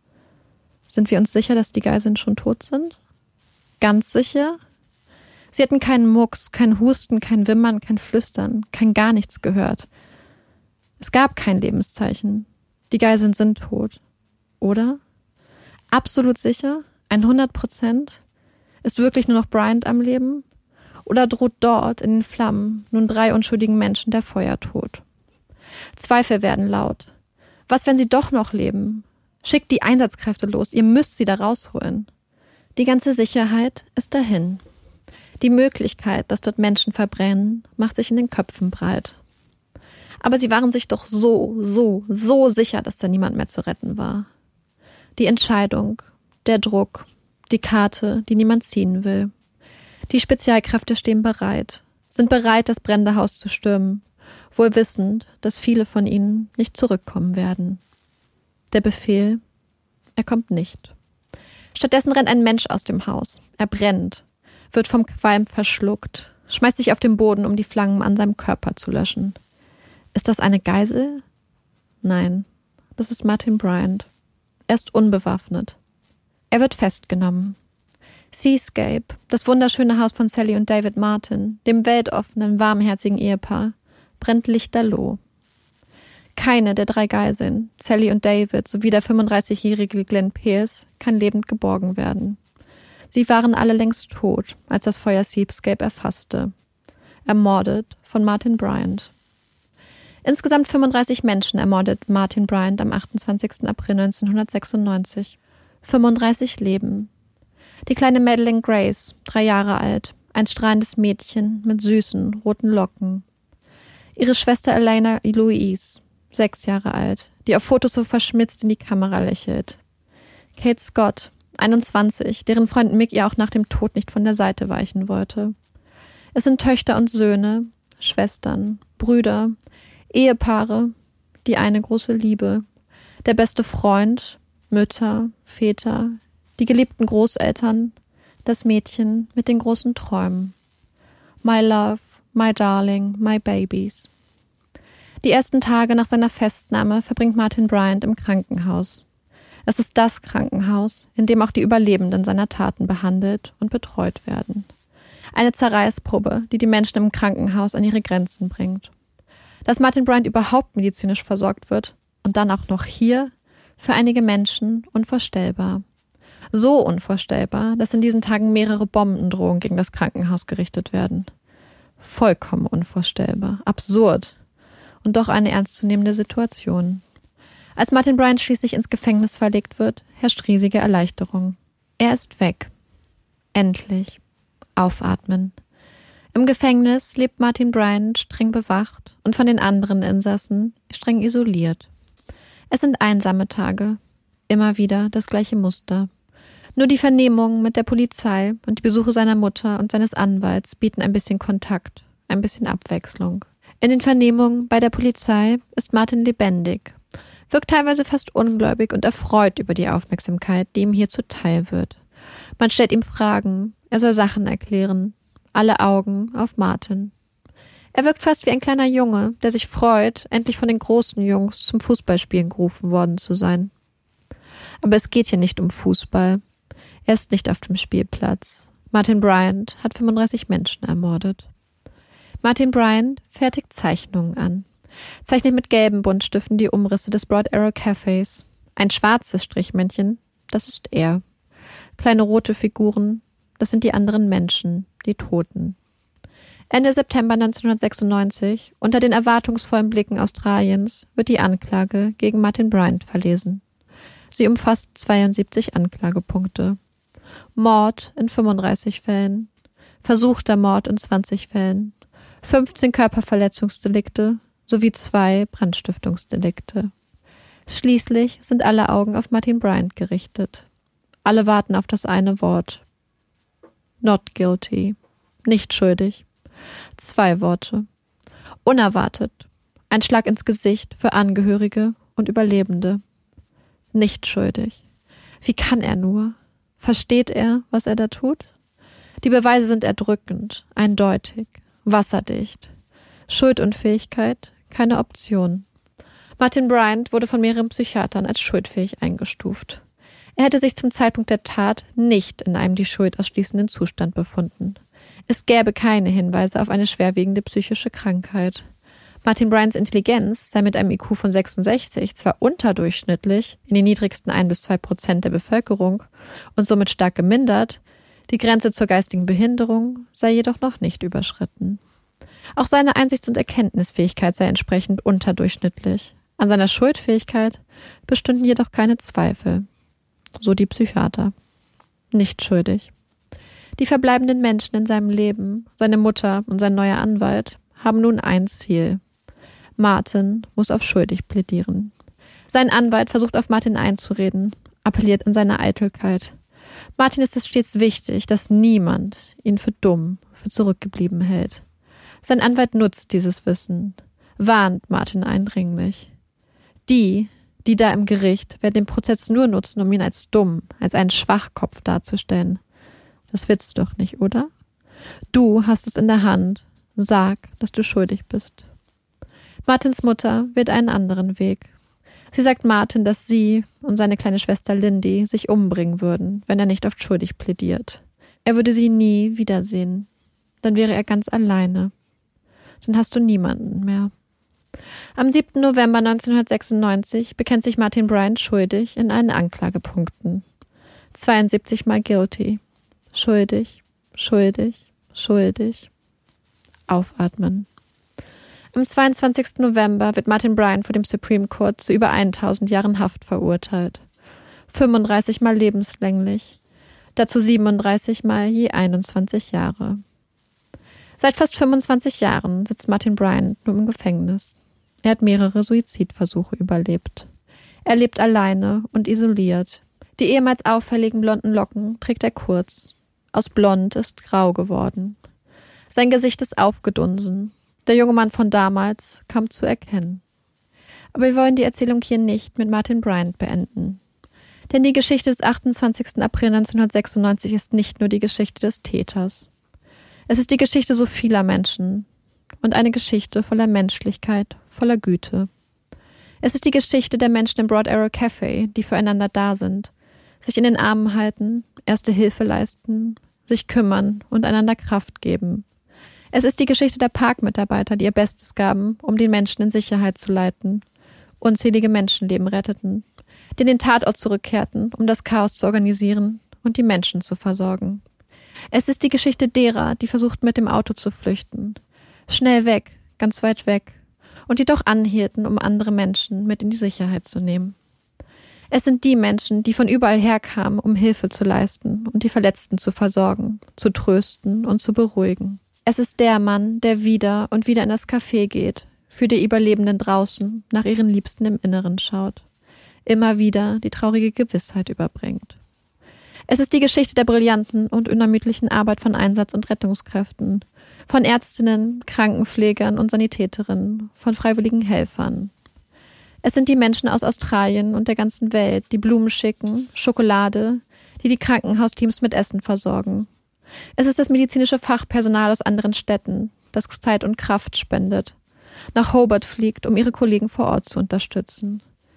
Sind wir uns sicher, dass die Geiseln schon tot sind? Ganz sicher? Sie hatten keinen Mucks, kein Husten, kein Wimmern, kein Flüstern, kein gar nichts gehört. Es gab kein Lebenszeichen. Die Geiseln sind tot. Oder? Absolut sicher? hundert Prozent? Ist wirklich nur noch Bryant am Leben? Oder droht dort in den Flammen nun drei unschuldigen Menschen der Feuertod? Zweifel werden laut. Was, wenn sie doch noch leben? Schickt die Einsatzkräfte los, ihr müsst sie da rausholen. Die ganze Sicherheit ist dahin. Die Möglichkeit, dass dort Menschen verbrennen, macht sich in den Köpfen breit. Aber sie waren sich doch so, so, so sicher, dass da niemand mehr zu retten war. Die Entscheidung, der Druck, die Karte, die niemand ziehen will. Die Spezialkräfte stehen bereit, sind bereit, das brennende Haus zu stürmen, wohl wissend, dass viele von ihnen nicht zurückkommen werden. Der Befehl, er kommt nicht. Stattdessen rennt ein Mensch aus dem Haus. Er brennt, wird vom Qualm verschluckt, schmeißt sich auf den Boden, um die Flammen an seinem Körper zu löschen. Ist das eine Geisel? Nein, das ist Martin Bryant. Er ist unbewaffnet. Er wird festgenommen. Seascape, das wunderschöne Haus von Sally und David Martin, dem weltoffenen, warmherzigen Ehepaar, brennt lichterloh. Keine der drei Geiseln, Sally und David sowie der fünfunddreißigjährige Glenn Pierce, kann lebend geborgen werden. Sie waren alle längst tot, als das Feuer Seascape erfasste. Ermordet von Martin Bryant. Insgesamt fünfunddreißig Menschen ermordet Martin Bryant am achtundzwanzigsten April neunzehnhundertsechsundneunzig. fünfunddreißig Leben. Die kleine Madeleine Grace, drei Jahre alt, ein strahlendes Mädchen mit süßen, roten Locken. Ihre Schwester Elena Louise, sechs Jahre alt, die auf Fotos so verschmitzt in die Kamera lächelt. Kate Scott, einundzwanzig, deren Freund Mick ihr auch nach dem Tod nicht von der Seite weichen wollte. Es sind Töchter und Söhne, Schwestern, Brüder, Ehepaare, die eine große Liebe, der beste Freund, Mütter, Väter, die geliebten Großeltern, das Mädchen mit den großen Träumen. My love, my darling, my babies. Die ersten Tage nach seiner Festnahme verbringt Martin Bryant im Krankenhaus. Es ist das Krankenhaus, in dem auch die Überlebenden seiner Taten behandelt und betreut werden. Eine Zerreißprobe, die die Menschen im Krankenhaus an ihre Grenzen bringt. Dass Martin Bryant überhaupt medizinisch versorgt wird und dann auch noch hier, für einige Menschen unvorstellbar. So unvorstellbar, dass in diesen Tagen mehrere Bombendrohungen gegen das Krankenhaus gerichtet werden. Vollkommen unvorstellbar, absurd und doch eine ernstzunehmende Situation. Als Martin Bryant schließlich ins Gefängnis verlegt wird, herrscht riesige Erleichterung. Er ist weg. Endlich. Aufatmen. Im Gefängnis lebt Martin Bryant streng bewacht und von den anderen Insassen streng isoliert. Es sind einsame Tage. Immer wieder das gleiche Muster. Nur die Vernehmungen mit der Polizei und die Besuche seiner Mutter und seines Anwalts bieten ein bisschen Kontakt, ein bisschen Abwechslung. In den Vernehmungen bei der Polizei ist Martin lebendig, wirkt teilweise fast ungläubig und erfreut über die Aufmerksamkeit, die ihm hier zuteil wird. Man stellt ihm Fragen, er soll Sachen erklären. Alle Augen auf Martin. Er wirkt fast wie ein kleiner Junge, der sich freut, endlich von den großen Jungs zum Fußballspielen gerufen worden zu sein. Aber es geht hier nicht um Fußball. Er ist nicht auf dem Spielplatz. Martin Bryant hat fünfunddreißig Menschen ermordet. Martin Bryant fertigt Zeichnungen an. Zeichnet mit gelben Buntstiften die Umrisse des Broad Arrow Cafés. Ein schwarzes Strichmännchen, das ist er. Kleine rote Figuren, das sind die anderen Menschen, die Toten. Ende September neunzehnhundertsechsundneunzig, unter den erwartungsvollen Blicken Australiens, wird die Anklage gegen Martin Bryant verlesen. Sie umfasst zweiundsiebzig Anklagepunkte. Mord in fünfunddreißig Fällen, versuchter Mord in zwanzig Fällen, fünfzehn Körperverletzungsdelikte sowie zwei Brandstiftungsdelikte. Schließlich sind alle Augen auf Martin Bryant gerichtet. Alle warten auf das eine Wort. Not guilty. Nicht schuldig. Zwei Worte. Unerwartet. Ein Schlag ins Gesicht für Angehörige und Überlebende. Nicht schuldig. Wie kann er nur? Versteht er, was er da tut? Die Beweise sind erdrückend, eindeutig, wasserdicht. Schuldunfähigkeit, keine Option. Martin Bryant wurde von mehreren Psychiatern als schuldfähig eingestuft. Er hätte sich zum Zeitpunkt der Tat nicht in einem die Schuld ausschließenden Zustand befunden. Es gäbe keine Hinweise auf eine schwerwiegende psychische Krankheit. Martin Bryants Intelligenz sei mit einem I Q von sechsundsechzig zwar unterdurchschnittlich in den niedrigsten ein bis zwei Prozent der Bevölkerung und somit stark gemindert, die Grenze zur geistigen Behinderung sei jedoch noch nicht überschritten. Auch seine Einsichts- und Erkenntnisfähigkeit sei entsprechend unterdurchschnittlich. An seiner Schuldfähigkeit bestünden jedoch keine Zweifel. So die Psychiater. Nicht schuldig. Die verbleibenden Menschen in seinem Leben, seine Mutter und sein neuer Anwalt, haben nun ein Ziel. Martin muss auf schuldig plädieren. Sein Anwalt versucht auf Martin einzureden, appelliert an seine Eitelkeit. Martin ist es stets wichtig, dass niemand ihn für dumm, für zurückgeblieben hält. Sein Anwalt nutzt dieses Wissen, warnt Martin eindringlich. Die, die da im Gericht, werden den Prozess nur nutzen, um ihn als dumm, als einen Schwachkopf darzustellen. Das willst du doch nicht, oder? Du hast es in der Hand. Sag, dass du schuldig bist. Martins Mutter wählt einen anderen Weg. Sie sagt Martin, dass sie und seine kleine Schwester Lindy sich umbringen würden, wenn er nicht auf schuldig plädiert. Er würde sie nie wiedersehen. Dann wäre er ganz alleine. Dann hast du niemanden mehr. Am siebten November neunzehnhundertsechsundneunzig bekennt sich Martin Bryant schuldig in allen Anklagepunkten. zweiundsiebzig Mal guilty. Schuldig, schuldig, schuldig. Aufatmen. Am zweiundzwanzigsten November wird Martin Bryant vor dem Supreme Court zu über tausend Jahren Haft verurteilt. fünfunddreißig Mal lebenslänglich, dazu siebenunddreißig Mal je einundzwanzig Jahre. Seit fast fünfundzwanzig Jahren sitzt Martin Bryant nur im Gefängnis. Er hat mehrere Suizidversuche überlebt. Er lebt alleine und isoliert. Die ehemals auffälligen blonden Locken trägt er kurz. Aus blond ist grau geworden. Sein Gesicht ist aufgedunsen. Der junge Mann von damals kaum zu erkennen. Aber wir wollen die Erzählung hier nicht mit Martin Bryant beenden. Denn die Geschichte des achtundzwanzigsten April neunzehnhundertsechsundneunzig ist nicht nur die Geschichte des Täters. Es ist die Geschichte so vieler Menschen und eine Geschichte voller Menschlichkeit, voller Güte. Es ist die Geschichte der Menschen im Broad Arrow Café, die füreinander da sind, sich in den Armen halten, erste Hilfe leisten, sich kümmern und einander Kraft geben. Es ist die Geschichte der Parkmitarbeiter, die ihr Bestes gaben, um den Menschen in Sicherheit zu leiten, unzählige Menschenleben retteten, die in den Tatort zurückkehrten, um das Chaos zu organisieren und die Menschen zu versorgen. Es ist die Geschichte derer, die versuchten, mit dem Auto zu flüchten. Schnell weg, ganz weit weg. Und die doch anhielten, um andere Menschen mit in die Sicherheit zu nehmen. Es sind die Menschen, die von überall herkamen, um Hilfe zu leisten und die Verletzten zu versorgen, zu trösten und zu beruhigen. Es ist der Mann, der wieder und wieder in das Café geht, für die Überlebenden draußen, nach ihren Liebsten im Inneren schaut, immer wieder die traurige Gewissheit überbringt. Es ist die Geschichte der brillanten und unermüdlichen Arbeit von Einsatz- und Rettungskräften, von Ärztinnen, Krankenpflegern und Sanitäterinnen, von freiwilligen Helfern. Es sind die Menschen aus Australien und der ganzen Welt, die Blumen schicken, Schokolade, die die Krankenhausteams mit Essen versorgen. Es ist das medizinische Fachpersonal aus anderen Städten, das Zeit und Kraft spendet, nach Hobart fliegt, um ihre Kollegen vor Ort zu unterstützen.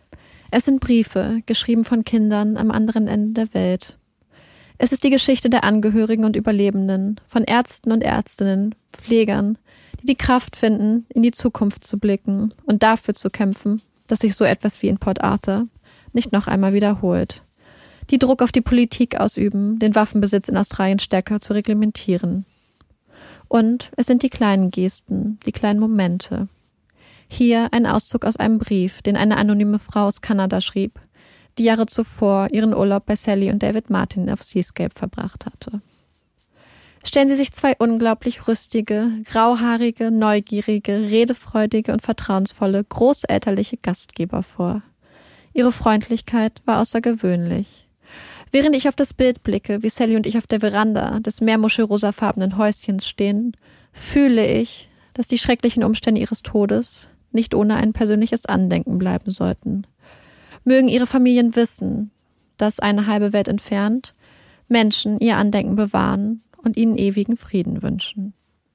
Es sind Briefe, geschrieben von Kindern am anderen Ende der Welt. Es ist die Geschichte der Angehörigen und Überlebenden, von Ärzten und Ärztinnen, Pflegern, die die Kraft finden, in die Zukunft zu blicken und dafür zu kämpfen, dass sich so etwas wie in Port Arthur nicht noch einmal wiederholt. Die Druck auf die Politik ausüben, den Waffenbesitz in Australien stärker zu reglementieren. Und es sind die kleinen Gesten, die kleinen Momente. Hier ein Auszug aus einem Brief, den eine anonyme Frau aus Kanada schrieb, die Jahre zuvor ihren Urlaub bei Sally und David Martin auf Seascape verbracht hatte. Stellen Sie sich zwei unglaublich rüstige, grauhaarige, neugierige, redefreudige und vertrauensvolle, großelterliche Gastgeber vor. Ihre Freundlichkeit war außergewöhnlich. Während ich auf das Bild blicke, wie Sally und ich auf der Veranda des meermuschelrosafarbenen Häuschens stehen, fühle ich, dass die schrecklichen Umstände ihres Todes nicht ohne ein persönliches Andenken bleiben sollten. Mögen ihre Familien wissen, dass eine halbe Welt entfernt Menschen ihr Andenken bewahren und ihnen ewigen Frieden wünschen.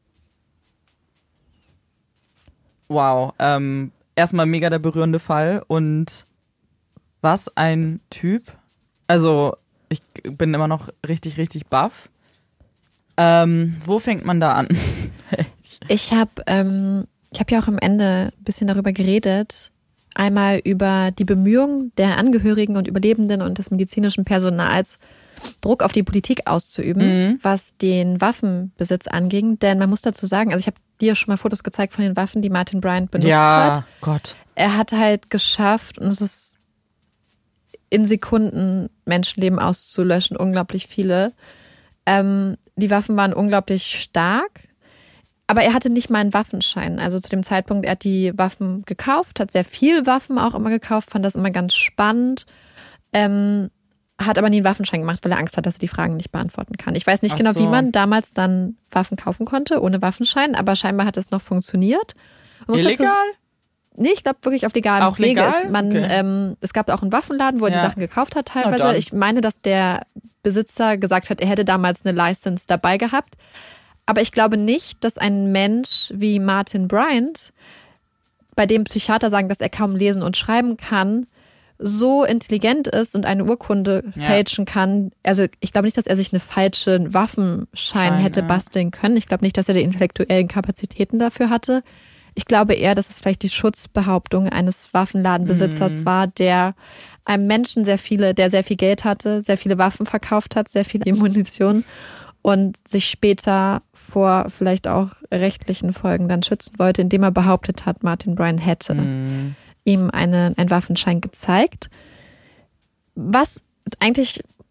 Wow, ähm, erstmal mega der berührende Fall und was ein Typ. Also ich bin immer noch richtig, richtig baff. Ähm, wo fängt man da an? ich habe ähm, ich hab ja auch am Ende ein bisschen darüber geredet, einmal über die Bemühungen der Angehörigen und Überlebenden und des medizinischen Personals, Druck auf die Politik auszuüben, mhm. was den Waffenbesitz anging. Denn man muss dazu sagen, also ich habe dir schon mal Fotos gezeigt von den Waffen, die Martin Bryant benutzt ja, hat. Gott. Er hat halt geschafft, und es ist in Sekunden Menschenleben auszulöschen, unglaublich viele. Ähm, die Waffen waren unglaublich stark. Aber er hatte nicht mal einen Waffenschein. Also zu dem Zeitpunkt, er hat die Waffen gekauft, hat sehr viel Waffen auch immer gekauft, fand das immer ganz spannend. Ähm, hat aber nie einen Waffenschein gemacht, weil er Angst hat, dass er die Fragen nicht beantworten kann. Ich weiß nicht Ach genau, so. wie man damals dann Waffen kaufen konnte, ohne Waffenschein, aber scheinbar hat es noch funktioniert. Man muss Illegal? Dazu, nee, ich glaube wirklich auf legalem auch Wege. legal? Ist man, okay. ähm, es gab auch einen Waffenladen, wo er ja. die Sachen gekauft hat teilweise. Ich meine, dass der Besitzer gesagt hat, er hätte damals eine License dabei gehabt. Aber ich glaube nicht, dass ein Mensch wie Martin Bryant, bei dem Psychiater sagen, dass er kaum lesen und schreiben kann, so intelligent ist und eine Urkunde ja. fälschen kann. Also ich glaube nicht, dass er sich einen falschen Waffenschein Schein, hätte ja. basteln können. Ich glaube nicht, dass er die intellektuellen Kapazitäten dafür hatte. Ich glaube eher, dass es vielleicht die Schutzbehauptung eines Waffenladenbesitzers mhm. war, der einem Menschen sehr viele, der sehr viel Geld hatte, sehr viele Waffen verkauft hat, sehr viele Munition und sich später vor vielleicht auch rechtlichen Folgen dann schützen wollte, indem er behauptet hat, Martin Bryant hätte mhm. ihm eine, einen Waffenschein gezeigt. Was eigentlich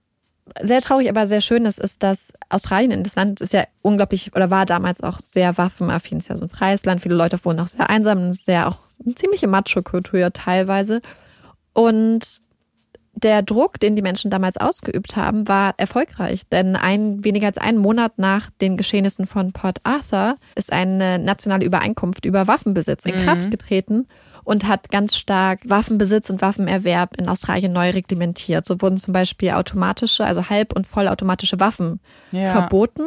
sehr traurig, aber sehr schön ist, ist, dass Australien, das Land ist ja unglaublich, oder war damals auch sehr waffenaffin, ist ja so ein freies Land, viele Leute wohnen auch sehr einsam, ist sehr auch eine ziemliche Macho-Kultur teilweise. Und der Druck, den die Menschen damals ausgeübt haben, war erfolgreich, denn ein, weniger als einen Monat nach den Geschehnissen von Port Arthur ist eine nationale Übereinkunft über Waffenbesitz in mhm. Kraft getreten und hat ganz stark Waffenbesitz und Waffenerwerb in Australien neu reglementiert. So wurden zum Beispiel automatische, also halb- und vollautomatische Waffen ja. verboten.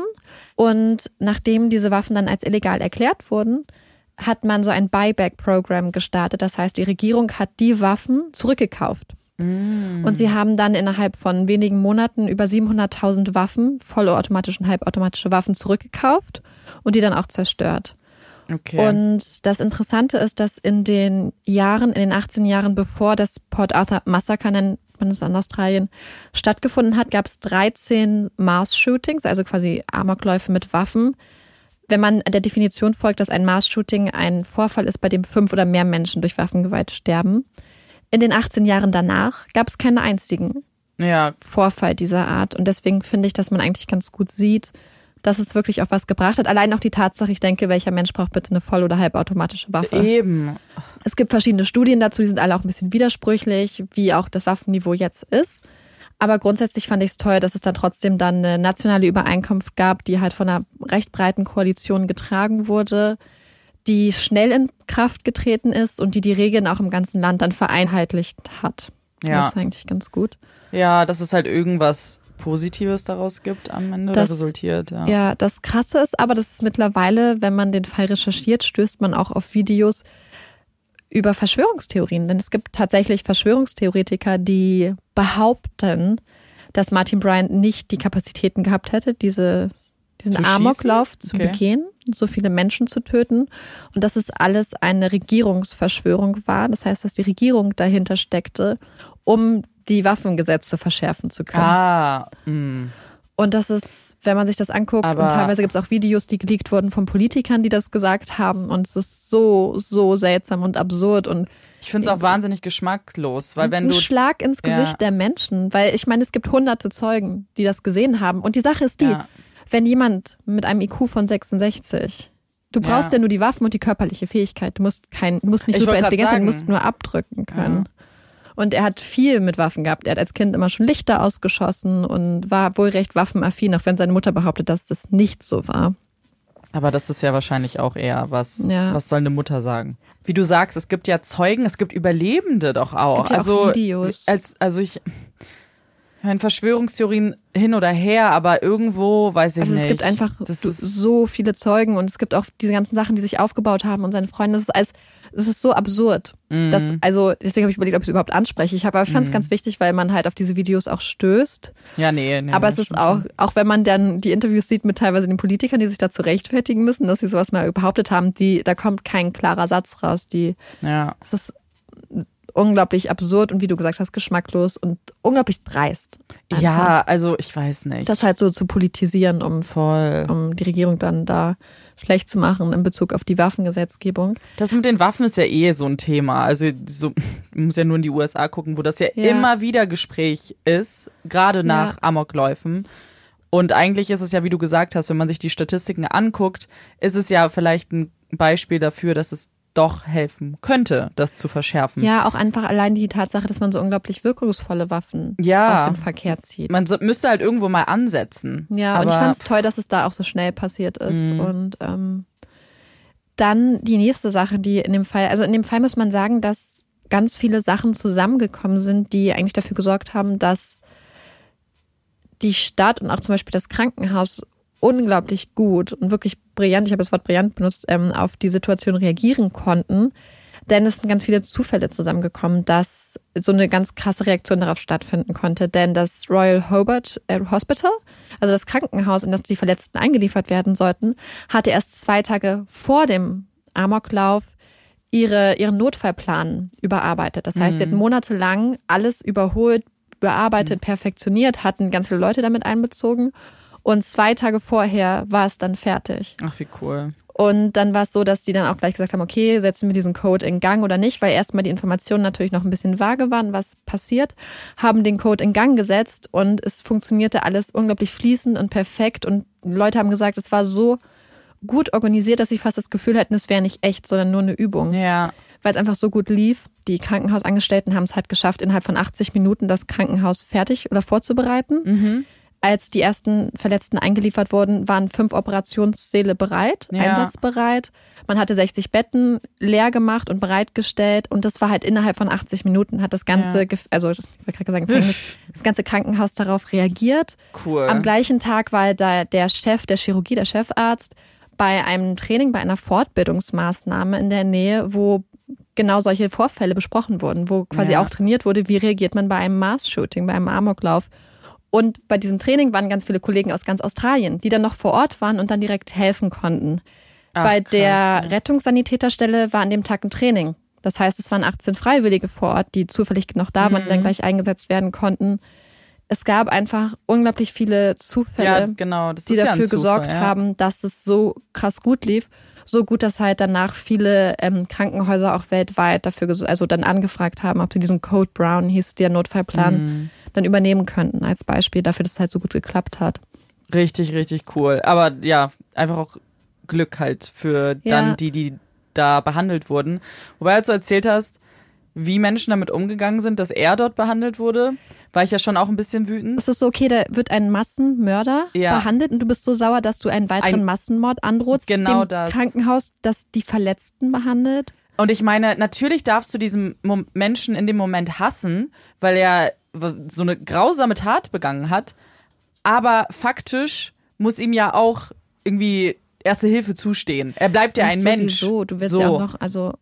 Und nachdem diese Waffen dann als illegal erklärt wurden, hat man so ein Buyback-Programm gestartet. Das heißt, die Regierung hat die Waffen zurückgekauft. Mm. Und sie haben dann innerhalb von wenigen Monaten über siebenhunderttausend Waffen, vollautomatische und halbautomatische Waffen zurückgekauft und die dann auch zerstört. Okay. Und das Interessante ist, dass in den Jahren, in den achtzehn Jahren, bevor das Port Arthur Massaker, nennt man es in Australien, stattgefunden hat, gab es dreizehn Mass-Shootings, also quasi Amokläufe mit Waffen. Wenn man der Definition folgt, dass ein Mass-Shooting ein Vorfall ist, bei dem fünf oder mehr Menschen durch Waffengewalt sterben. In den achtzehn Jahren danach gab es keinen einzigen ja. Vorfall dieser Art. Und deswegen finde ich, dass man eigentlich ganz gut sieht, dass es wirklich auch was gebracht hat. Allein auch die Tatsache, ich denke, welcher Mensch braucht bitte eine voll- oder halbautomatische Waffe? Eben. Es gibt verschiedene Studien dazu, die sind alle auch ein bisschen widersprüchlich, wie auch das Waffenniveau jetzt ist. Aber grundsätzlich fand ich es toll, dass es dann trotzdem dann eine nationale Übereinkunft gab, die halt von einer recht breiten Koalition getragen wurde, die schnell in Kraft getreten ist und die die Regeln auch im ganzen Land dann vereinheitlicht hat. Ja. Das ist eigentlich ganz gut. Ja, dass es halt irgendwas Positives daraus gibt am Ende, das resultiert. Ja. ja, das Krasse ist aber, dass es mittlerweile, wenn man den Fall recherchiert, stößt man auch auf Videos über Verschwörungstheorien. Denn es gibt tatsächlich Verschwörungstheoretiker, die behaupten, dass Martin Bryant nicht die Kapazitäten gehabt hätte, diese, diesen zu Amoklauf zu okay. begehen, so viele Menschen zu töten. Und dass es alles eine Regierungsverschwörung war. Das heißt, dass die Regierung dahinter steckte, um die Waffengesetze verschärfen zu können. Ah, mh. Und das ist, wenn man sich das anguckt, aber und teilweise gibt es auch Videos, die geleakt wurden von Politikern, die das gesagt haben. Und es ist so, so seltsam und absurd. Und ich finde es auch wahnsinnig geschmacklos, weil wenn ein du... Ein Schlag ins Gesicht ja. der Menschen. Weil ich meine, es gibt hunderte Zeugen, die das gesehen haben. Und die Sache ist die, ja. wenn jemand mit einem I Q von sechsundsechzig... Du brauchst ja. ja nur die Waffen und die körperliche Fähigkeit. Du musst, kein, du musst nicht ich super intelligent sein, du musst nur abdrücken können. Ja. Und er hat viel mit Waffen gehabt. Er hat als Kind immer schon Lichter ausgeschossen und war wohl recht waffenaffin, auch wenn seine Mutter behauptet, dass das nicht so war. Aber das ist ja wahrscheinlich auch eher was, ja. was soll eine Mutter sagen? Wie du sagst, es gibt ja Zeugen, es gibt Überlebende doch auch. Es gibt ja also, auch Videos. Als, also ich... Ich meine, Verschwörungstheorien hin oder her, aber irgendwo weiß ich also nicht. Es gibt einfach das so, so viele Zeugen und es gibt auch diese ganzen Sachen, die sich aufgebaut haben und seine Freunde. Das ist alles, es ist so absurd. Mm. Dass, also deswegen habe ich überlegt, ob ich es überhaupt anspreche. Ich habe, aber ich fand es mm. ganz wichtig, weil man halt auf diese Videos auch stößt. Ja, nee, nee. Aber es ist auch, auch wenn man dann die Interviews sieht mit teilweise den Politikern, die sich dazu rechtfertigen müssen, dass sie sowas mal behauptet haben, die, da kommt kein klarer Satz raus. Die, ja. Es ist unglaublich absurd und wie du gesagt hast, geschmacklos und unglaublich dreist. Einfach. Ja, also ich weiß nicht. Das halt so zu politisieren, um, Voll. um die Regierung dann da schlecht zu machen in Bezug auf die Waffengesetzgebung. Das mit den Waffen ist ja eh so ein Thema. Also so, man muss ja nur in die U S A gucken, wo das ja, ja. immer wieder Gespräch ist, gerade nach ja. Amokläufen. Und eigentlich ist es ja, wie du gesagt hast, wenn man sich die Statistiken anguckt, ist es ja vielleicht ein Beispiel dafür, dass es doch helfen könnte, das zu verschärfen. Ja, auch einfach allein die Tatsache, dass man so unglaublich wirkungsvolle Waffen ja, aus dem Verkehr zieht. Man so, müsste halt irgendwo mal ansetzen. Ja, aber und ich fand es toll, dass es da auch so schnell passiert ist. Mhm. Und ähm, dann die nächste Sache, die in dem Fall, also in dem Fall muss man sagen, dass ganz viele Sachen zusammengekommen sind, die eigentlich dafür gesorgt haben, dass die Stadt und auch zum Beispiel das Krankenhaus unglaublich gut und wirklich brillant, ich habe das Wort brillant benutzt, ähm, auf die Situation reagieren konnten. Denn es sind ganz viele Zufälle zusammengekommen, dass so eine ganz krasse Reaktion darauf stattfinden konnte. Denn das Royal Hobart Hospital, also das Krankenhaus, in das die Verletzten eingeliefert werden sollten, hatte erst zwei Tage vor dem Amoklauf ihre, ihren Notfallplan überarbeitet. Das heißt, mhm. sie hatten monatelang alles überholt, überarbeitet, mhm. perfektioniert, hatten ganz viele Leute damit einbezogen. Und zwei Tage vorher war es dann fertig. Ach, wie cool. Und dann war es so, dass die dann auch gleich gesagt haben, okay, setzen wir diesen Code in Gang oder nicht, weil erstmal die Informationen natürlich noch ein bisschen vage waren, was passiert, haben den Code in Gang gesetzt und es funktionierte alles unglaublich fließend und perfekt und Leute haben gesagt, es war so gut organisiert, dass sie fast das Gefühl hatten, es wäre nicht echt, sondern nur eine Übung. Ja. Weil es einfach so gut lief. Die Krankenhausangestellten haben es halt geschafft, innerhalb von achtzig Minuten das Krankenhaus fertig oder vorzubereiten. Mhm. Als die ersten Verletzten eingeliefert wurden, waren fünf Operationssäle bereit, Ja. einsatzbereit. Man hatte sechzig Betten leer gemacht und bereitgestellt. Und das war halt innerhalb von achtzig Minuten, hat das ganze, Ja. Gef- also das, ich wollte gerade sagen, Gefängnis, das ganze Krankenhaus darauf reagiert. Cool. Am gleichen Tag war da der Chef der Chirurgie, der Chefarzt, bei einem Training, bei einer Fortbildungsmaßnahme in der Nähe, wo genau solche Vorfälle besprochen wurden, wo quasi Ja. auch trainiert wurde, wie reagiert man bei einem Mass-Shooting, bei einem Amoklauf. Und bei diesem Training waren ganz viele Kollegen aus ganz Australien, die dann noch vor Ort waren und dann direkt helfen konnten. Ach, bei krass, der ja. Rettungssanitäterstelle war an dem Tag ein Training. Das heißt, es waren achtzehn Freiwillige vor Ort, die zufällig noch da waren, die dann Mhm. gleich eingesetzt werden konnten. Es gab einfach unglaublich viele Zufälle, Ja, genau. Das die ist ja ein dafür Zufall, gesorgt ja. haben, dass es so krass gut lief. So gut, dass halt danach viele ähm, Krankenhäuser auch weltweit dafür, ges- also dann angefragt haben, ob sie diesen Code Brown, hieß der Notfallplan, Mhm. dann übernehmen könnten als Beispiel dafür, dass es halt so gut geklappt hat. Richtig, richtig cool. Aber ja, einfach auch Glück halt für dann Ja. die, die da behandelt wurden. Wobei, als du erzählt hast, wie Menschen damit umgegangen sind, dass er dort behandelt wurde, war ich ja schon auch ein bisschen wütend. Es ist so, okay, da wird ein Massenmörder Ja. behandelt und du bist so sauer, dass du einen weiteren Ein- Massenmord androhst, Genau dem das. Krankenhaus, das die Verletzten behandelt. Und ich meine, natürlich darfst du diesen Mom- Menschen in dem Moment hassen, weil er w- so eine grausame Tat begangen hat. Aber faktisch muss ihm ja auch irgendwie Erste Hilfe zustehen. Er bleibt ja ein Mensch. Sowieso, du wirst so. ja auch noch, also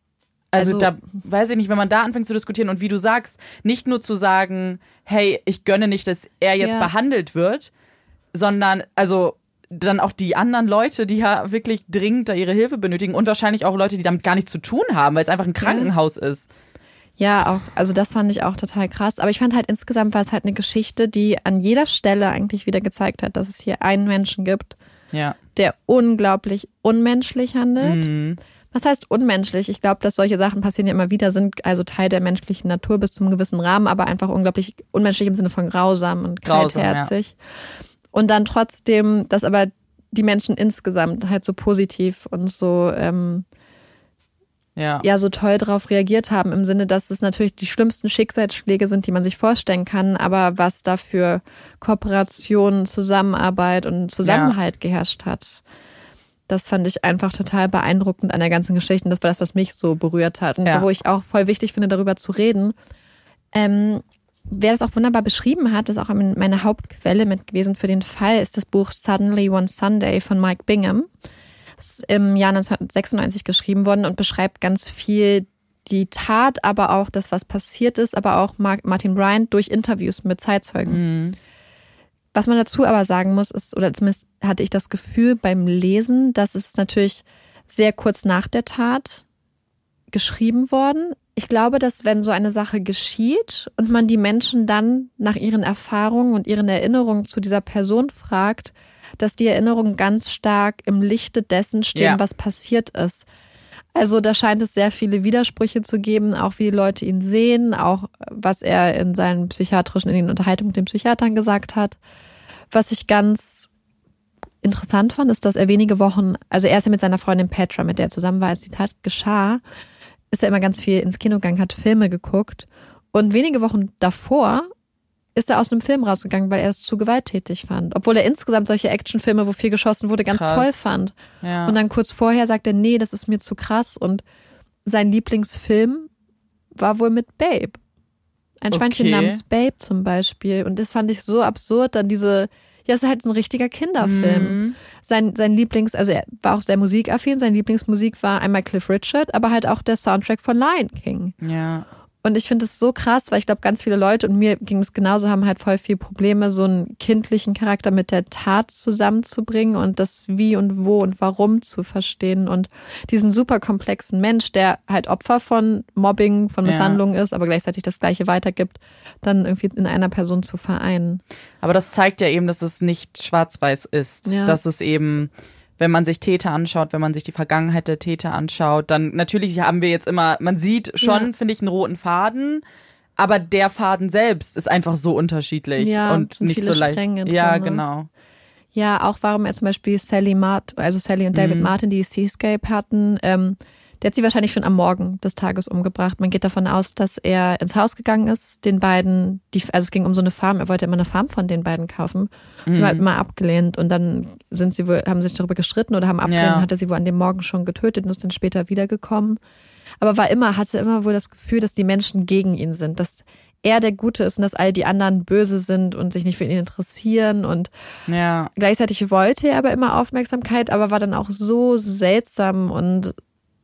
Also, also- da weiß ich nicht, wenn man da anfängt zu diskutieren und wie du sagst, nicht nur zu sagen, hey, ich gönne nicht, dass er jetzt Ja. behandelt wird, sondern also dann auch die anderen Leute, die ja wirklich dringend da ihre Hilfe benötigen und wahrscheinlich auch Leute, die damit gar nichts zu tun haben, weil es einfach ein Krankenhaus ist. ja, auch, also das fand ich auch total krass. Aber ich fand halt insgesamt war es halt eine Geschichte, die an jeder Stelle eigentlich wieder gezeigt hat, dass es hier einen Menschen gibt, Ja. der unglaublich unmenschlich handelt. Mhm. Was heißt unmenschlich? Ich glaube, dass solche Sachen passieren ja immer wieder, sind also Teil der menschlichen Natur bis zum gewissen Rahmen, aber einfach unglaublich unmenschlich im Sinne von grausam und Grausam, kaltherzig. Und dann trotzdem, dass aber die Menschen insgesamt halt so positiv und so ähm, Ja. ja so toll drauf reagiert haben, im Sinne, dass es natürlich die schlimmsten Schicksalsschläge sind, die man sich vorstellen kann, aber was da für Kooperation, Zusammenarbeit und Zusammenhalt geherrscht hat. Das fand ich einfach total beeindruckend an der ganzen Geschichte. Und das war das, was mich so berührt hat. Und Ja. wo ich auch voll wichtig finde, darüber zu reden. Ähm, wer das auch wunderbar beschrieben hat, ist auch meine Hauptquelle mit gewesen für den Fall, ist das Buch Suddenly One Sunday von Mike Bingham. Das ist im Jahr neunzehnhundertsechsundneunzig geschrieben worden und beschreibt ganz viel die Tat, aber auch das, was passiert ist, aber auch Martin Bryant durch Interviews mit Zeitzeugen. Mhm. Was man dazu aber sagen muss, ist, oder zumindest hatte ich das Gefühl beim Lesen, dass es natürlich sehr kurz nach der Tat geschrieben worden. Ich glaube, dass wenn so eine Sache geschieht und man die Menschen dann nach ihren Erfahrungen und ihren Erinnerungen zu dieser Person fragt, dass die Erinnerungen ganz stark im Lichte dessen stehen, Ja. was passiert ist. Also da scheint es sehr viele Widersprüche zu geben, auch wie die Leute ihn sehen, auch was er in seinen psychiatrischen, in den Unterhaltungen mit den Psychiatern gesagt hat. Was ich ganz interessant fand, ist, dass er wenige Wochen, also er ist ja mit seiner Freundin Petra, mit der er zusammen war, als die Tat geschah, ist er immer ganz viel ins Kino gegangen, hat Filme geguckt und wenige Wochen davor ist er aus einem Film rausgegangen, weil er es zu gewalttätig fand. Obwohl er insgesamt solche Actionfilme, wo viel geschossen wurde, ganz Krass. toll fand. Ja. Und dann kurz vorher sagt er, nee, das ist mir zu krass. Und sein Lieblingsfilm war wohl mit Babe. Ein Schweinchen Okay. namens Babe zum Beispiel. Und das fand ich so absurd, dann diese, ja, es ist halt so ein richtiger Kinderfilm. Mhm. Sein, sein Lieblings, also er war auch sehr musikaffin, sein Lieblingsmusik war einmal Cliff Richard, aber halt auch der Soundtrack von Lion King. Ja. Und ich finde es so krass, weil ich glaube, ganz viele Leute, und mir ging es genauso, haben halt voll viel Probleme, so einen kindlichen Charakter mit der Tat zusammenzubringen und das Wie und Wo und Warum zu verstehen. Und diesen super komplexen Mensch, der halt Opfer von Mobbing, von Misshandlungen ja. ist, aber gleichzeitig das Gleiche weitergibt, dann irgendwie in einer Person zu vereinen. Aber das zeigt ja eben, dass es nicht schwarz-weiß ist. Ja. Dass es eben... Wenn man sich Täter anschaut, wenn man sich die Vergangenheit der Täter anschaut, dann natürlich haben wir jetzt immer, man sieht schon, ja. finde ich, einen roten Faden, aber der Faden selbst ist einfach so unterschiedlich ja, und nicht so leicht. Stränge ja, drin, genau. Ja, auch warum er zum Beispiel Sally Mart, also Sally und David mhm. Martin, die Seascape hatten, ähm, der hat sie wahrscheinlich schon am Morgen des Tages umgebracht. Man geht davon aus, dass er ins Haus gegangen ist, den beiden, die, also es ging um so eine Farm, er wollte immer eine Farm von den beiden kaufen. Mhm. Sie haben halt immer abgelehnt und dann sind sie wohl, haben sich darüber gestritten oder haben abgelehnt, ja. hat er sie wohl an dem Morgen schon getötet und ist dann später wiedergekommen. Aber war immer, hatte immer wohl das Gefühl, dass die Menschen gegen ihn sind, dass er der Gute ist und dass all die anderen böse sind und sich nicht für ihn interessieren und ja. gleichzeitig wollte er aber immer Aufmerksamkeit, aber war dann auch so seltsam und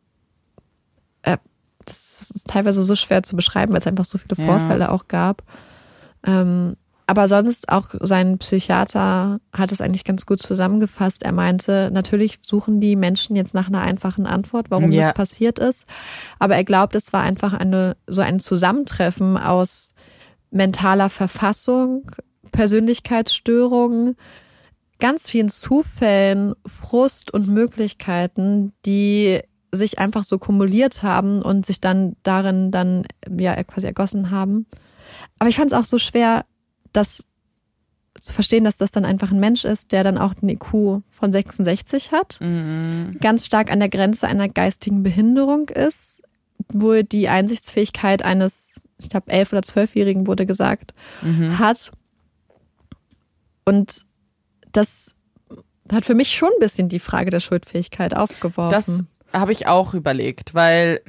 äh, das ist teilweise so schwer zu beschreiben, weil es einfach so viele Vorfälle ja. auch gab. Ähm, aber sonst auch sein Psychiater hat es eigentlich ganz gut zusammengefasst. Er meinte, natürlich suchen die Menschen jetzt nach einer einfachen Antwort, warum ja. das passiert ist. Aber er glaubt, es war einfach eine so ein Zusammentreffen aus mentaler Verfassung, Persönlichkeitsstörungen, ganz vielen Zufällen, Frust und Möglichkeiten, die sich einfach so kumuliert haben und sich dann darin dann ja quasi ergossen haben. Aber ich fand es auch so schwer, das zu verstehen, dass das dann einfach ein Mensch ist, der dann auch einen I Q von sechsundsechzig hat, mhm. ganz stark an der Grenze einer geistigen Behinderung ist, wo die Einsichtsfähigkeit eines, ich glaube, elf- oder zwölfjährigen wurde gesagt, mhm. hat. Und das hat für mich schon ein bisschen die Frage der Schuldfähigkeit aufgeworfen. Das habe ich auch überlegt, weil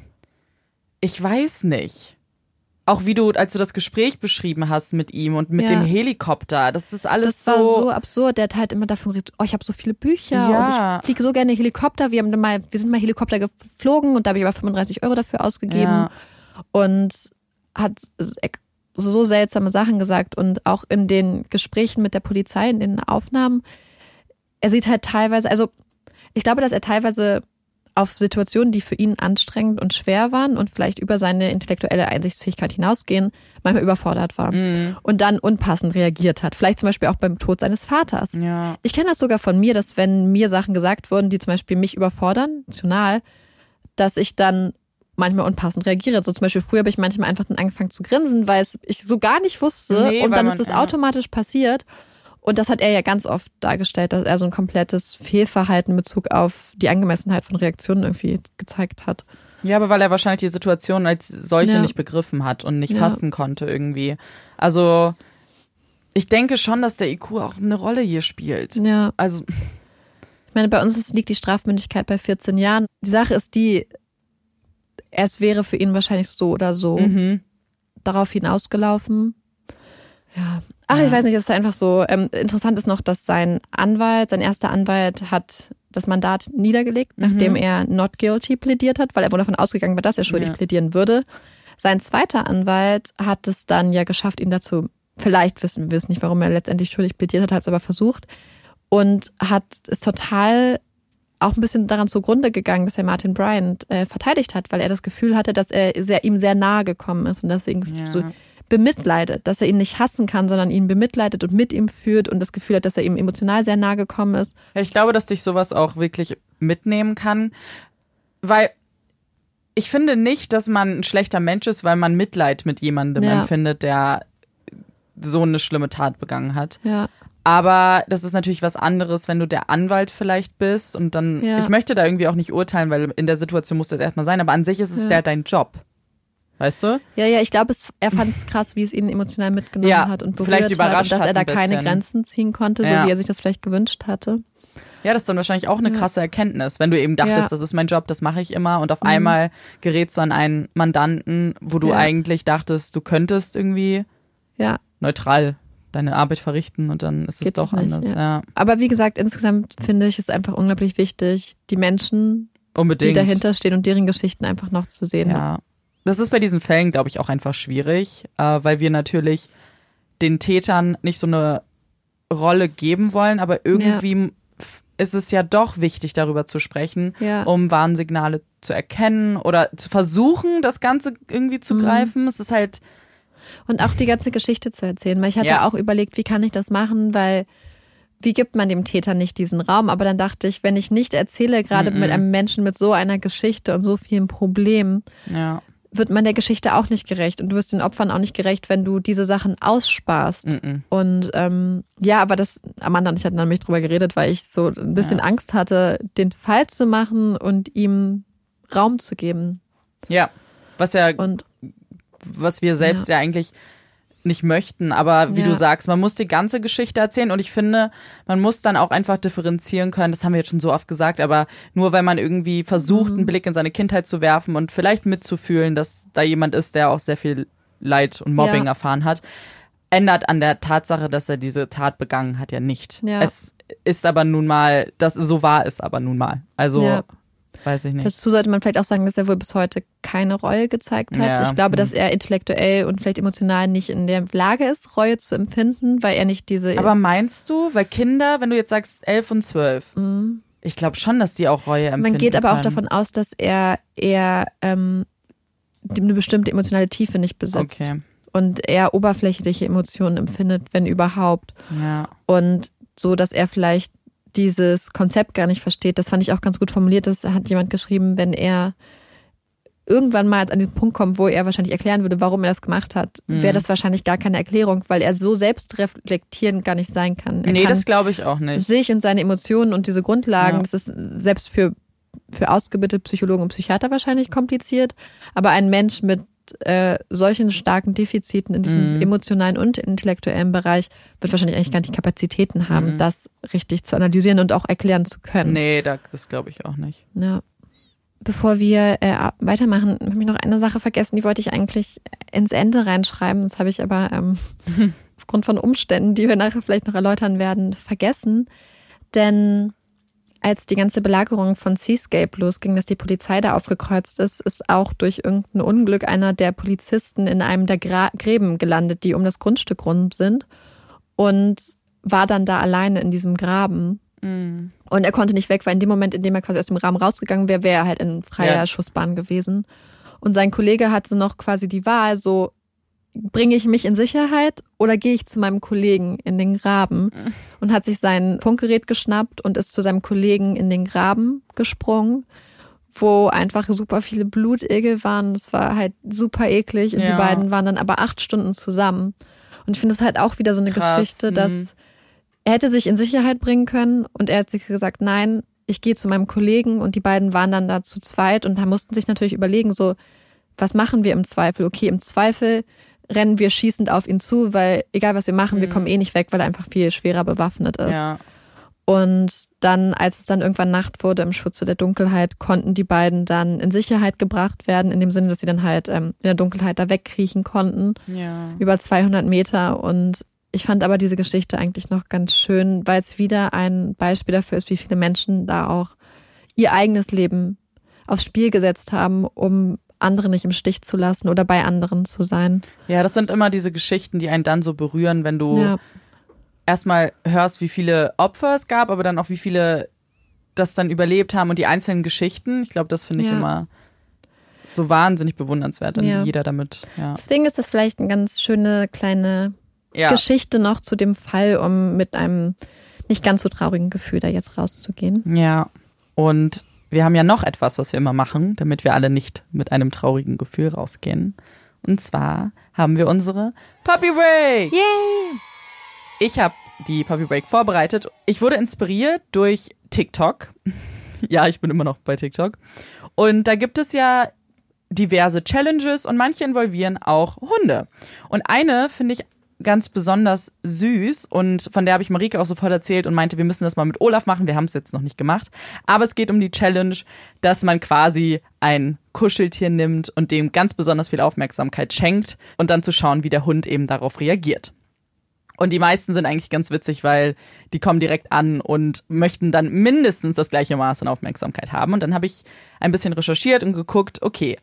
ich weiß nicht. Auch wie du, als du das Gespräch beschrieben hast mit ihm und mit ja. dem Helikopter, das ist alles das war so... so absurd. Der hat halt immer davon geredet, oh, ich habe so viele Bücher ja. und ich fliege so gerne Helikopter. Wir, haben dann mal, wir sind mal Helikopter geflogen und da habe ich aber fünfunddreißig Euro dafür ausgegeben. Ja. Und hat so seltsame Sachen gesagt. Und auch in den Gesprächen mit der Polizei, in den Aufnahmen, er sieht halt teilweise, also ich glaube, dass er teilweise auf Situationen, die für ihn anstrengend und schwer waren und vielleicht über seine intellektuelle Einsichtsfähigkeit hinausgehen, manchmal überfordert war mhm. und dann unpassend reagiert hat. Vielleicht zum Beispiel auch beim Tod seines Vaters. Ja. Ich kenne das sogar von mir, dass wenn mir Sachen gesagt wurden, die zum Beispiel mich überfordern, emotional, dass ich dann manchmal unpassend reagiere. So zum Beispiel früher habe ich manchmal einfach dann angefangen zu grinsen, weil es ich so gar nicht wusste nee, und dann man, ist es ja. automatisch passiert. Und das hat er ja ganz oft dargestellt, dass er so ein komplettes Fehlverhalten in Bezug auf die Angemessenheit von Reaktionen irgendwie gezeigt hat. Ja, aber weil er wahrscheinlich die Situation als solche ja. nicht begriffen hat und nicht ja. fassen konnte irgendwie. Also ich denke schon, dass der I Q auch eine Rolle hier spielt. Ja. Also ich meine, bei uns ist, liegt die Strafmündigkeit bei vierzehn Jahren. Die Sache ist die, es wäre für ihn wahrscheinlich so oder so mhm. darauf hinausgelaufen. Ja. Ach, ich weiß nicht, es ist einfach so. Ähm, interessant ist noch, dass sein Anwalt, sein erster Anwalt hat das Mandat niedergelegt, mhm. nachdem er not guilty plädiert hat, weil er wohl davon ausgegangen war, dass er schuldig ja. plädieren würde. Sein zweiter Anwalt hat es dann ja geschafft, ihn dazu, vielleicht wissen wir es nicht, warum er letztendlich schuldig plädiert hat, hat es aber versucht und hat es total auch ein bisschen daran zugrunde gegangen, dass er Martin Bryant äh, verteidigt hat, weil er das Gefühl hatte, dass er sehr, ihm sehr nahe gekommen ist und dass er ihn ja. so bemitleidet, dass er ihn nicht hassen kann, sondern ihn bemitleidet und mit ihm führt und das Gefühl hat, dass er ihm emotional sehr nahe gekommen ist. Ja, ich glaube, dass dich sowas auch wirklich mitnehmen kann, weil ich finde nicht, dass man ein schlechter Mensch ist, weil man Mitleid mit jemandem ja. empfindet, der so eine schlimme Tat begangen hat. Ja. Aber das ist natürlich was anderes, wenn du der Anwalt vielleicht bist und dann, ja. ich möchte da irgendwie auch nicht urteilen, weil in der Situation muss das erstmal sein, aber an sich ist es ja, ja dein Job. Weißt du? Ja, ja, ich glaube, er fand es krass, wie es ihn emotional mitgenommen ja, hat und berührt vielleicht überrascht hat und dass er da hat ein keine bisschen. Grenzen ziehen konnte, so ja. wie er sich das vielleicht gewünscht hatte. Ja, das ist dann wahrscheinlich auch eine ja. krasse Erkenntnis, wenn du eben dachtest, ja. das ist mein Job, das mache ich immer und auf mhm. einmal gerätst du an einen Mandanten, wo du ja. eigentlich dachtest, du könntest irgendwie ja. neutral deine Arbeit verrichten und dann ist Geht es doch es nicht, anders. Ja. Ja. Aber wie gesagt, insgesamt finde ich es einfach unglaublich wichtig, die Menschen, Unbedingt. die dahinter stehen und deren Geschichten einfach noch zu sehen. Ja. das ist bei diesen Fällen, glaube ich, auch einfach schwierig, äh, weil wir natürlich den Tätern nicht so eine Rolle geben wollen, aber irgendwie ja. ist es ja doch wichtig, darüber zu sprechen, ja. um Warnsignale zu erkennen oder zu versuchen, das Ganze irgendwie zu mhm. greifen. Es ist halt... Und auch die ganze Geschichte zu erzählen, weil ich hatte ja. auch überlegt, wie kann ich das machen, weil wie gibt man dem Täter nicht diesen Raum? Aber dann dachte ich, wenn ich nicht erzähle, gerade mhm. mit einem Menschen mit so einer Geschichte und so vielen Problemen, ja. wird man der Geschichte auch nicht gerecht und du wirst den Opfern auch nicht gerecht, wenn du diese Sachen aussparst. Mm-mm. Und ähm, ja, aber das, Amanda und ich hatten nämlich drüber geredet, weil ich so ein bisschen ja. Angst hatte, den Fall zu machen und ihm Raum zu geben. Ja, was ja, und, was wir selbst ja, ja eigentlich nicht möchten, aber wie ja. du sagst, man muss die ganze Geschichte erzählen und ich finde, man muss dann auch einfach differenzieren können, das haben wir jetzt schon so oft gesagt, aber nur weil man irgendwie versucht, mhm. einen Blick in seine Kindheit zu werfen und vielleicht mitzufühlen, dass da jemand ist, der auch sehr viel Leid und Mobbing ja. erfahren hat, ändert an der Tatsache, dass er diese Tat begangen hat, ja nicht. Ja. Es ist aber nun mal, das so war es aber nun mal. Also ja. weiß ich nicht. Dazu sollte man vielleicht auch sagen, dass er wohl bis heute keine Reue gezeigt hat. Ja. Ich glaube, dass er intellektuell und vielleicht emotional nicht in der Lage ist, Reue zu empfinden, weil er nicht diese... Aber meinst du, weil Kinder, wenn du jetzt sagst elf und zwölf, mhm. ich glaube schon, dass die auch Reue empfinden Man geht aber können. auch davon aus, dass er eher ähm, eine bestimmte emotionale Tiefe nicht besitzt. Okay. Und eher oberflächliche Emotionen empfindet, wenn überhaupt. Ja. Und so, dass er vielleicht dieses Konzept gar nicht versteht. Das fand ich auch ganz gut formuliert. Das hat jemand geschrieben, wenn er irgendwann mal an diesen Punkt kommt, wo er wahrscheinlich erklären würde, warum er das gemacht hat, mhm. wäre das wahrscheinlich gar keine Erklärung, weil er so selbstreflektierend gar nicht sein kann. Er nee, kann das glaube ich auch nicht. Sich und seine Emotionen und diese Grundlagen, ja. das ist selbst für, für ausgebildete Psychologen und Psychiater wahrscheinlich kompliziert, aber ein Mensch mit äh, solchen starken Defiziten in diesem mhm. emotionalen und intellektuellen Bereich wird wahrscheinlich eigentlich gar nicht die Kapazitäten haben, mhm. das richtig zu analysieren und auch erklären zu können. Nee, das glaube ich auch nicht. Ja. Bevor wir äh, weitermachen, habe ich noch eine Sache vergessen, die wollte ich eigentlich ins Ende reinschreiben. Das habe ich aber ähm, aufgrund von Umständen, die wir nachher vielleicht noch erläutern werden, vergessen. Denn als die ganze Belagerung von Seascape losging, dass die Polizei da aufgekreuzt ist, ist auch durch irgendein Unglück einer der Polizisten in einem der Gra- Gräben gelandet, die um das Grundstück rum sind und war dann da alleine in diesem Graben. Mhm. Und er konnte nicht weg, weil in dem Moment, in dem er quasi aus dem Rahmen rausgegangen wäre, wäre er halt in freier ja. Schussbahn gewesen. Und sein Kollege hatte noch quasi die Wahl, so, bringe ich mich in Sicherheit oder gehe ich zu meinem Kollegen in den Graben? Und hat sich sein Funkgerät geschnappt und ist zu seinem Kollegen in den Graben gesprungen, wo einfach super viele Blutegel waren. Das war halt super eklig und ja. die beiden waren dann aber acht Stunden zusammen. Und ich finde es halt auch wieder so eine Krass. Geschichte, dass mhm. er hätte sich in Sicherheit bringen können und er hat sich gesagt, nein, ich gehe zu meinem Kollegen und die beiden waren dann da zu zweit und da mussten sich natürlich überlegen, so, was machen wir im Zweifel? Okay, im Zweifel rennen wir schießend auf ihn zu, weil egal was wir machen, mhm. wir kommen eh nicht weg, weil er einfach viel schwerer bewaffnet ist. Ja. Und dann, als es dann irgendwann Nacht wurde, im Schutze der Dunkelheit, konnten die beiden dann in Sicherheit gebracht werden, in dem Sinne, dass sie dann halt ähm, in der Dunkelheit da wegkriechen konnten, ja. über zweihundert Meter. Und ich fand aber diese Geschichte eigentlich noch ganz schön, weil es wieder ein Beispiel dafür ist, wie viele Menschen da auch ihr eigenes Leben aufs Spiel gesetzt haben, um andere nicht im Stich zu lassen oder bei anderen zu sein. Ja, das sind immer diese Geschichten, die einen dann so berühren, wenn du ja. erstmal hörst, wie viele Opfer es gab, aber dann auch wie viele das dann überlebt haben und die einzelnen Geschichten. Ich glaube, das finde ich ja. immer so wahnsinnig bewundernswert, wenn ja. jeder damit, ja. Deswegen ist das vielleicht eine ganz schöne kleine ja. Geschichte noch zu dem Fall, um mit einem nicht ganz so traurigen Gefühl da jetzt rauszugehen. Ja, und wir haben ja noch etwas, was wir immer machen, damit wir alle nicht mit einem traurigen Gefühl rausgehen. Und zwar haben wir unsere Puppy Break. Yay! Ich habe die Puppy Break vorbereitet. Ich wurde inspiriert durch TikTok. Ja, ich bin immer noch bei TikTok. Und da gibt es ja diverse Challenges und manche involvieren auch Hunde. Und eine finde ich ganz besonders süß und von der habe ich Marike auch sofort erzählt und meinte, wir müssen das mal mit Olaf machen. Wir haben es jetzt noch nicht gemacht. Aber es geht um die Challenge, dass man quasi ein Kuscheltier nimmt und dem ganz besonders viel Aufmerksamkeit schenkt und dann zu schauen, wie der Hund eben darauf reagiert. Und die meisten sind eigentlich ganz witzig, weil die kommen direkt an und möchten dann mindestens das gleiche Maß an Aufmerksamkeit haben. Und dann habe ich ein bisschen recherchiert und geguckt, okay,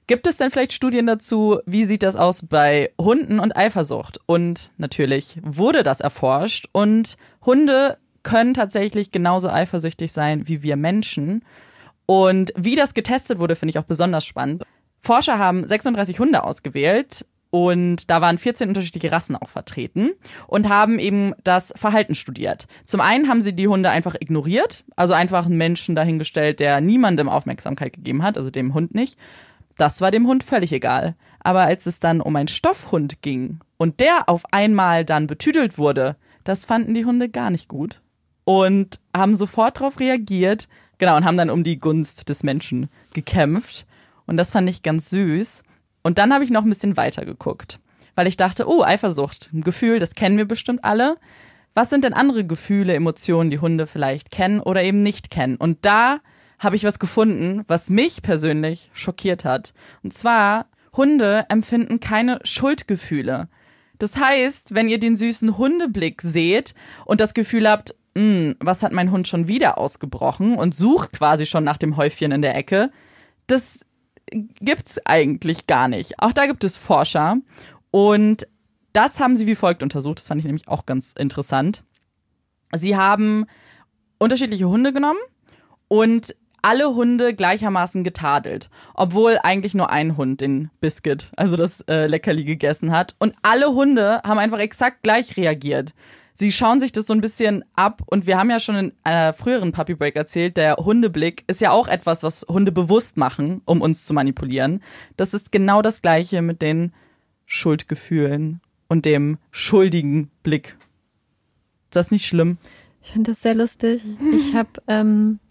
Gibt es denn vielleicht Studien dazu, wie sieht das aus bei Hunden und Eifersucht? Und natürlich wurde das erforscht und Hunde können tatsächlich genauso eifersüchtig sein wie wir Menschen. Und wie das getestet wurde, finde ich auch besonders spannend. Forscher haben sechsunddreißig Hunde ausgewählt und da waren vierzehn unterschiedliche Rassen auch vertreten und haben eben das Verhalten studiert. Zum einen haben sie die Hunde einfach ignoriert, also einfach einen Menschen dahingestellt, der niemandem Aufmerksamkeit gegeben hat, also dem Hund nicht. Das war dem Hund völlig egal. Aber als es dann um einen Stoffhund ging und der auf einmal dann betüdelt wurde, das fanden die Hunde gar nicht gut und haben sofort darauf reagiert, genau, und haben dann um die Gunst des Menschen gekämpft. Und das fand ich ganz süß. Und dann habe ich noch ein bisschen weiter geguckt, weil ich dachte, oh, Eifersucht, ein Gefühl, das kennen wir bestimmt alle. Was sind denn andere Gefühle, Emotionen, die Hunde vielleicht kennen oder eben nicht kennen? Und da habe ich was gefunden, was mich persönlich schockiert hat. Und zwar, Hunde empfinden keine Schuldgefühle. Das heißt, wenn ihr den süßen Hundeblick seht und das Gefühl habt, mh, was hat mein Hund schon wieder ausgebrochen und sucht quasi schon nach dem Häufchen in der Ecke, das gibt's eigentlich gar nicht. Auch da gibt es Forscher und das haben sie wie folgt untersucht. Das fand ich nämlich auch ganz interessant. Sie haben unterschiedliche Hunde genommen und alle Hunde gleichermaßen getadelt, obwohl eigentlich nur ein Hund den Biscuit, also das äh, Leckerli, gegessen hat. Und alle Hunde haben einfach exakt gleich reagiert. Sie schauen sich das so ein bisschen ab und wir haben ja schon in einer früheren Puppy Break erzählt, der Hundeblick ist ja auch etwas, was Hunde bewusst machen, um uns zu manipulieren. Das ist genau das Gleiche mit den Schuldgefühlen und dem schuldigen Blick. Ist das nicht schlimm? Ich finde das sehr lustig. Ich habe, ähm,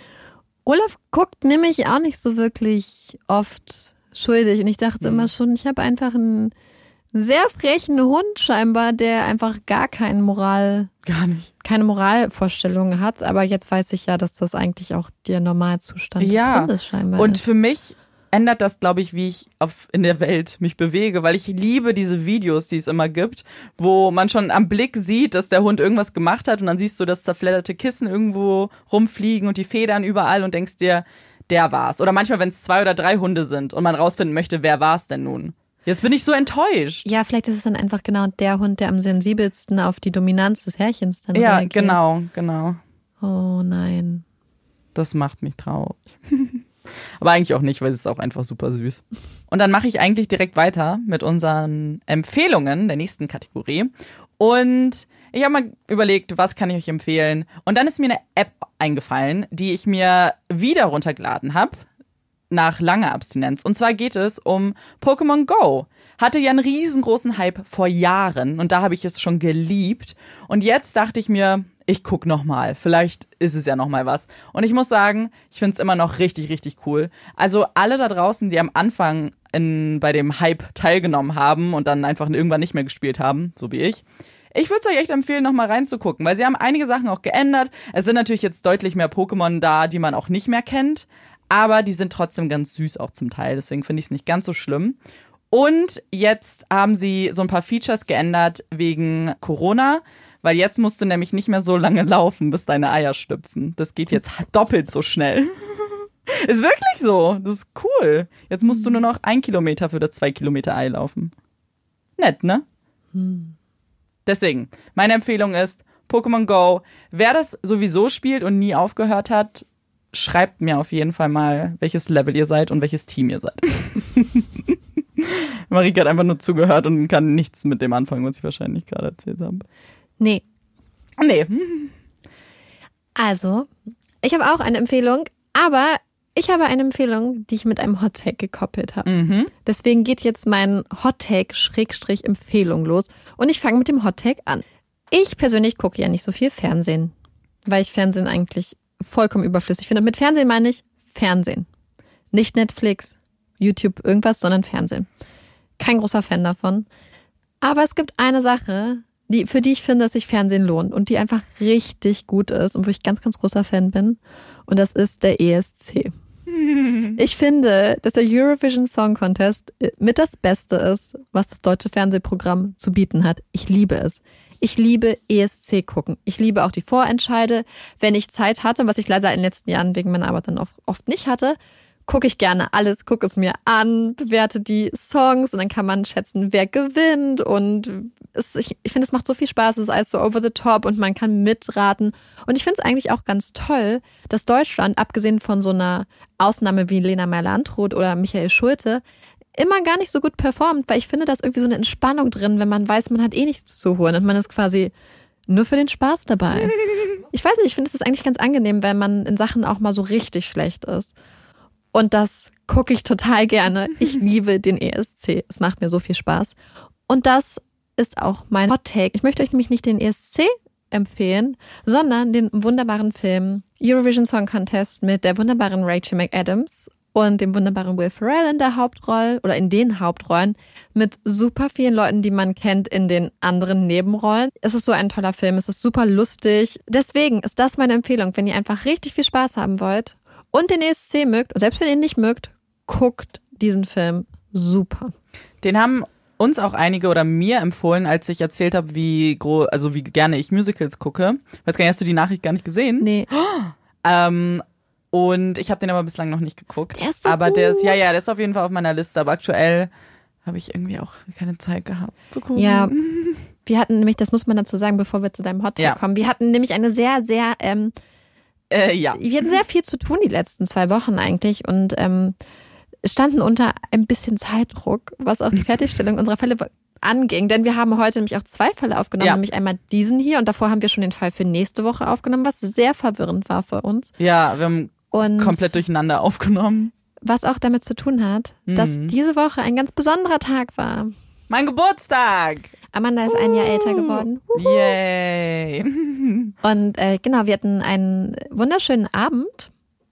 Olaf guckt nämlich auch nicht so wirklich oft schuldig und ich dachte mhm. immer schon, ich habe einfach einen sehr frechen Hund scheinbar, der einfach gar keinen Moral, gar nicht, keine Moralvorstellungen hat. Aber jetzt weiß ich ja, dass das eigentlich auch der Normalzustand ja. des Hundes scheinbar und ist. Für mich ändert das, glaube ich, wie ich auf, in der Welt mich bewege, weil ich liebe diese Videos, die es immer gibt, wo man schon am Blick sieht, dass der Hund irgendwas gemacht hat und dann siehst du das zerfledderte Kissen irgendwo rumfliegen und die Federn überall und denkst dir, der war's. Oder manchmal, wenn es zwei oder drei Hunde sind und man rausfinden möchte, wer war's denn nun? Jetzt bin ich so enttäuscht. Ja, vielleicht ist es dann einfach genau der Hund, der am sensibelsten auf die Dominanz des Herrchens dann ja, reagiert. Ja, genau, genau. Oh nein. Das macht mich traurig. Aber eigentlich auch nicht, weil es ist auch einfach super süß. Und dann mache ich eigentlich direkt weiter mit unseren Empfehlungen der nächsten Kategorie. Und ich habe mal überlegt, was kann ich euch empfehlen? Und dann ist mir eine App eingefallen, die ich mir wieder runtergeladen habe, nach langer Abstinenz. Und zwar geht es um Pokémon Go. Hatte ja einen riesengroßen Hype vor Jahren und da habe ich es schon geliebt. Und jetzt dachte ich mir, ich guck noch mal. Vielleicht ist es ja noch mal was. Und ich muss sagen, ich finde es immer noch richtig, richtig cool. Also alle da draußen, die am Anfang in, bei dem Hype teilgenommen haben und dann einfach irgendwann nicht mehr gespielt haben, so wie ich, ich würde es euch echt empfehlen, noch mal reinzugucken, weil sie haben einige Sachen auch geändert. Es sind natürlich jetzt deutlich mehr Pokémon da, die man auch nicht mehr kennt. Aber die sind trotzdem ganz süß auch zum Teil. Deswegen finde ich es nicht ganz so schlimm. Und jetzt haben sie so ein paar Features geändert wegen Corona. Weil jetzt musst du nämlich nicht mehr so lange laufen, bis deine Eier schlüpfen. Das geht jetzt doppelt so schnell. Ist wirklich so. Das ist cool. Jetzt musst du nur noch ein Kilometer für das zwei Kilometer Ei laufen. Nett, ne? Hm. Deswegen, meine Empfehlung ist Pokémon Go. Wer das sowieso spielt und nie aufgehört hat, schreibt mir auf jeden Fall mal, welches Level ihr seid und welches Team ihr seid. Marika hat einfach nur zugehört und kann nichts mit dem anfangen, was ich wahrscheinlich gerade erzählt habe. Nee. Nee. Also, ich habe auch eine Empfehlung, aber ich habe eine Empfehlung, die ich mit einem Hottake gekoppelt habe. Mhm. Deswegen geht jetzt mein Hottake-Empfehlung los. Und ich fange mit dem Hottake an. Ich persönlich gucke ja nicht so viel Fernsehen, weil ich Fernsehen eigentlich vollkommen überflüssig finde. Mit Fernsehen meine ich Fernsehen. Nicht Netflix, YouTube, irgendwas, sondern Fernsehen. Kein großer Fan davon. Aber es gibt eine Sache, die, für die ich finde, dass sich Fernsehen lohnt und die einfach richtig gut ist und wo ich ganz, ganz großer Fan bin. Und das ist der E S C. Ich finde, dass der Eurovision Song Contest mit das Beste ist, was das deutsche Fernsehprogramm zu bieten hat. Ich liebe es. Ich liebe E S C gucken. Ich liebe auch die Vorentscheide. Wenn ich Zeit hatte, was ich leider in den letzten Jahren wegen meiner Arbeit dann oft nicht hatte, gucke ich gerne alles, gucke es mir an, bewerte die Songs und dann kann man schätzen, wer gewinnt und es, ich, ich finde, es macht so viel Spaß, es ist alles so over the top und man kann mitraten und ich finde es eigentlich auch ganz toll, dass Deutschland, abgesehen von so einer Ausnahme wie Lena Meyer-Landrut oder Michael Schulte, immer gar nicht so gut performt, weil ich finde, da ist irgendwie so eine Entspannung drin, wenn man weiß, man hat eh nichts zu holen und man ist quasi nur für den Spaß dabei. Ich weiß nicht, ich finde es ist eigentlich ganz angenehm, wenn man in Sachen auch mal so richtig schlecht ist. Und das gucke ich total gerne. Ich liebe den E S C. Es macht mir so viel Spaß. Und das ist auch mein Hot Take. Ich möchte euch nämlich nicht den E S C empfehlen, sondern den wunderbaren Film Eurovision Song Contest mit der wunderbaren Rachel McAdams und dem wunderbaren Will Ferrell in der Hauptrolle oder in den Hauptrollen mit super vielen Leuten, die man kennt in den anderen Nebenrollen. Es ist so ein toller Film, es ist super lustig. Deswegen ist das meine Empfehlung, wenn ihr einfach richtig viel Spaß haben wollt und den E S C mögt, und selbst wenn ihr ihn nicht mögt, guckt diesen Film. Super. Den haben uns auch einige oder mir empfohlen, als ich erzählt habe, wie gro- also wie gerne ich Musicals gucke. Weiß gar nicht, hast du die Nachricht gar nicht gesehen? Nee. Ähm, und ich habe den aber bislang noch nicht geguckt. Der ist so aber gut. der ist, ja, ja, der ist auf jeden Fall auf meiner Liste. Aber aktuell habe ich irgendwie auch keine Zeit gehabt zu gucken. Ja, wir hatten nämlich, das muss man dazu sagen, bevor wir zu deinem Hot Take Ja. kommen, wir hatten nämlich eine sehr, sehr, ähm, Äh, ja. wir hatten sehr viel zu tun die letzten zwei Wochen eigentlich und ähm, standen unter ein bisschen Zeitdruck, was auch die Fertigstellung unserer Fälle anging. Denn wir haben heute nämlich auch zwei Fälle aufgenommen, Ja. nämlich einmal diesen hier und davor haben wir schon den Fall für nächste Woche aufgenommen, was sehr verwirrend war für uns. Ja, wir haben Und komplett durcheinander aufgenommen. was auch damit zu tun hat, dass Mhm. diese Woche ein ganz besonderer Tag war. Mein Geburtstag! Amanda ist ein Jahr älter geworden. Yay! Und äh, genau, wir hatten einen wunderschönen Abend.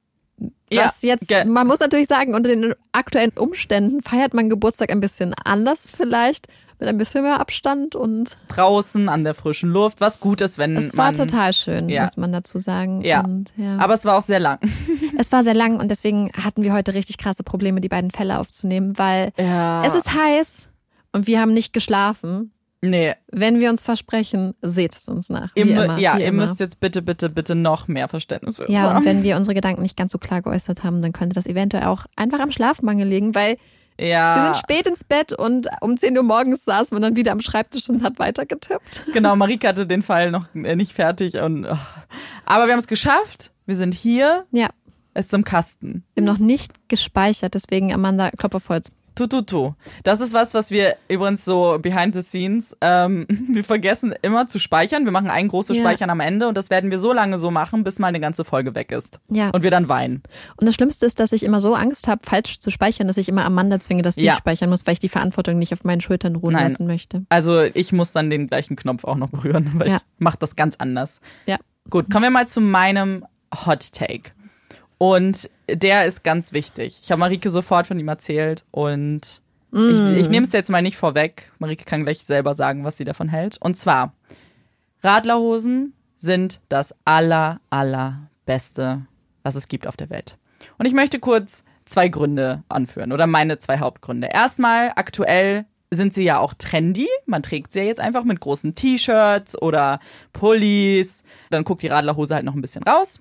Was Ja, jetzt, ge- man muss natürlich sagen, unter den aktuellen Umständen feiert man Geburtstag ein bisschen anders vielleicht, mit ein bisschen mehr Abstand und Draußen an der frischen Luft, was gut ist, wenn es war man... total schön, Ja. muss man dazu sagen. Ja. Und, ja. Aber es war auch sehr lang. es war sehr lang und deswegen hatten wir heute richtig krasse Probleme, die beiden Fälle aufzunehmen, weil Ja. es ist heiß und wir haben nicht geschlafen. Nee, Wenn wir uns versprechen, seht es uns nach. Wie ihr, mü- immer, ja, wie ihr immer. müsst jetzt bitte, bitte, bitte noch mehr Verständnis für uns Ja, haben. und wenn wir unsere Gedanken nicht ganz so klar geäußert haben, dann könnte das eventuell auch einfach am Schlafmangel liegen, weil Ja, wir sind spät ins Bett und um zehn Uhr morgens saß man dann wieder am Schreibtisch und hat weitergetippt. genau, Marike hatte den Fall noch äh, nicht fertig. Und, oh. Aber wir haben es geschafft. Wir sind hier. Ja, Es ist im Kasten. wir haben noch nicht gespeichert, deswegen Amanda, Klopf auf Holz. Tu, tu, tu. Das ist was, was wir übrigens so behind the scenes, ähm, wir vergessen immer zu speichern. Wir machen ein großes Ja. Speichern am Ende und das werden wir so lange so machen, bis mal eine ganze Folge weg ist. Ja, Und wir dann weinen. und das Schlimmste ist, dass ich immer so Angst habe, falsch zu speichern, dass ich immer Amanda zwinge, dass sie Ja. speichern muss, weil ich die Verantwortung nicht auf meinen Schultern ruhen Nein. lassen möchte. Also ich muss dann den gleichen Knopf auch noch berühren, weil Ja. ich mache das ganz anders. Ja. Gut, kommen wir mal zu meinem Hot Take. Und der ist ganz wichtig. Ich habe Marike sofort von ihm erzählt und ich, ich nehme es jetzt mal nicht vorweg. Marike kann gleich selber sagen, was sie davon hält. Und zwar, Radlerhosen sind das aller, allerbeste, was es gibt auf der Welt. Und ich möchte kurz zwei Gründe anführen oder meine zwei Hauptgründe. Erstmal, aktuell sind sie ja auch trendy. Man trägt sie ja jetzt einfach mit großen T-Shirts oder Pullis. Dann guckt die Radlerhose halt noch ein bisschen raus.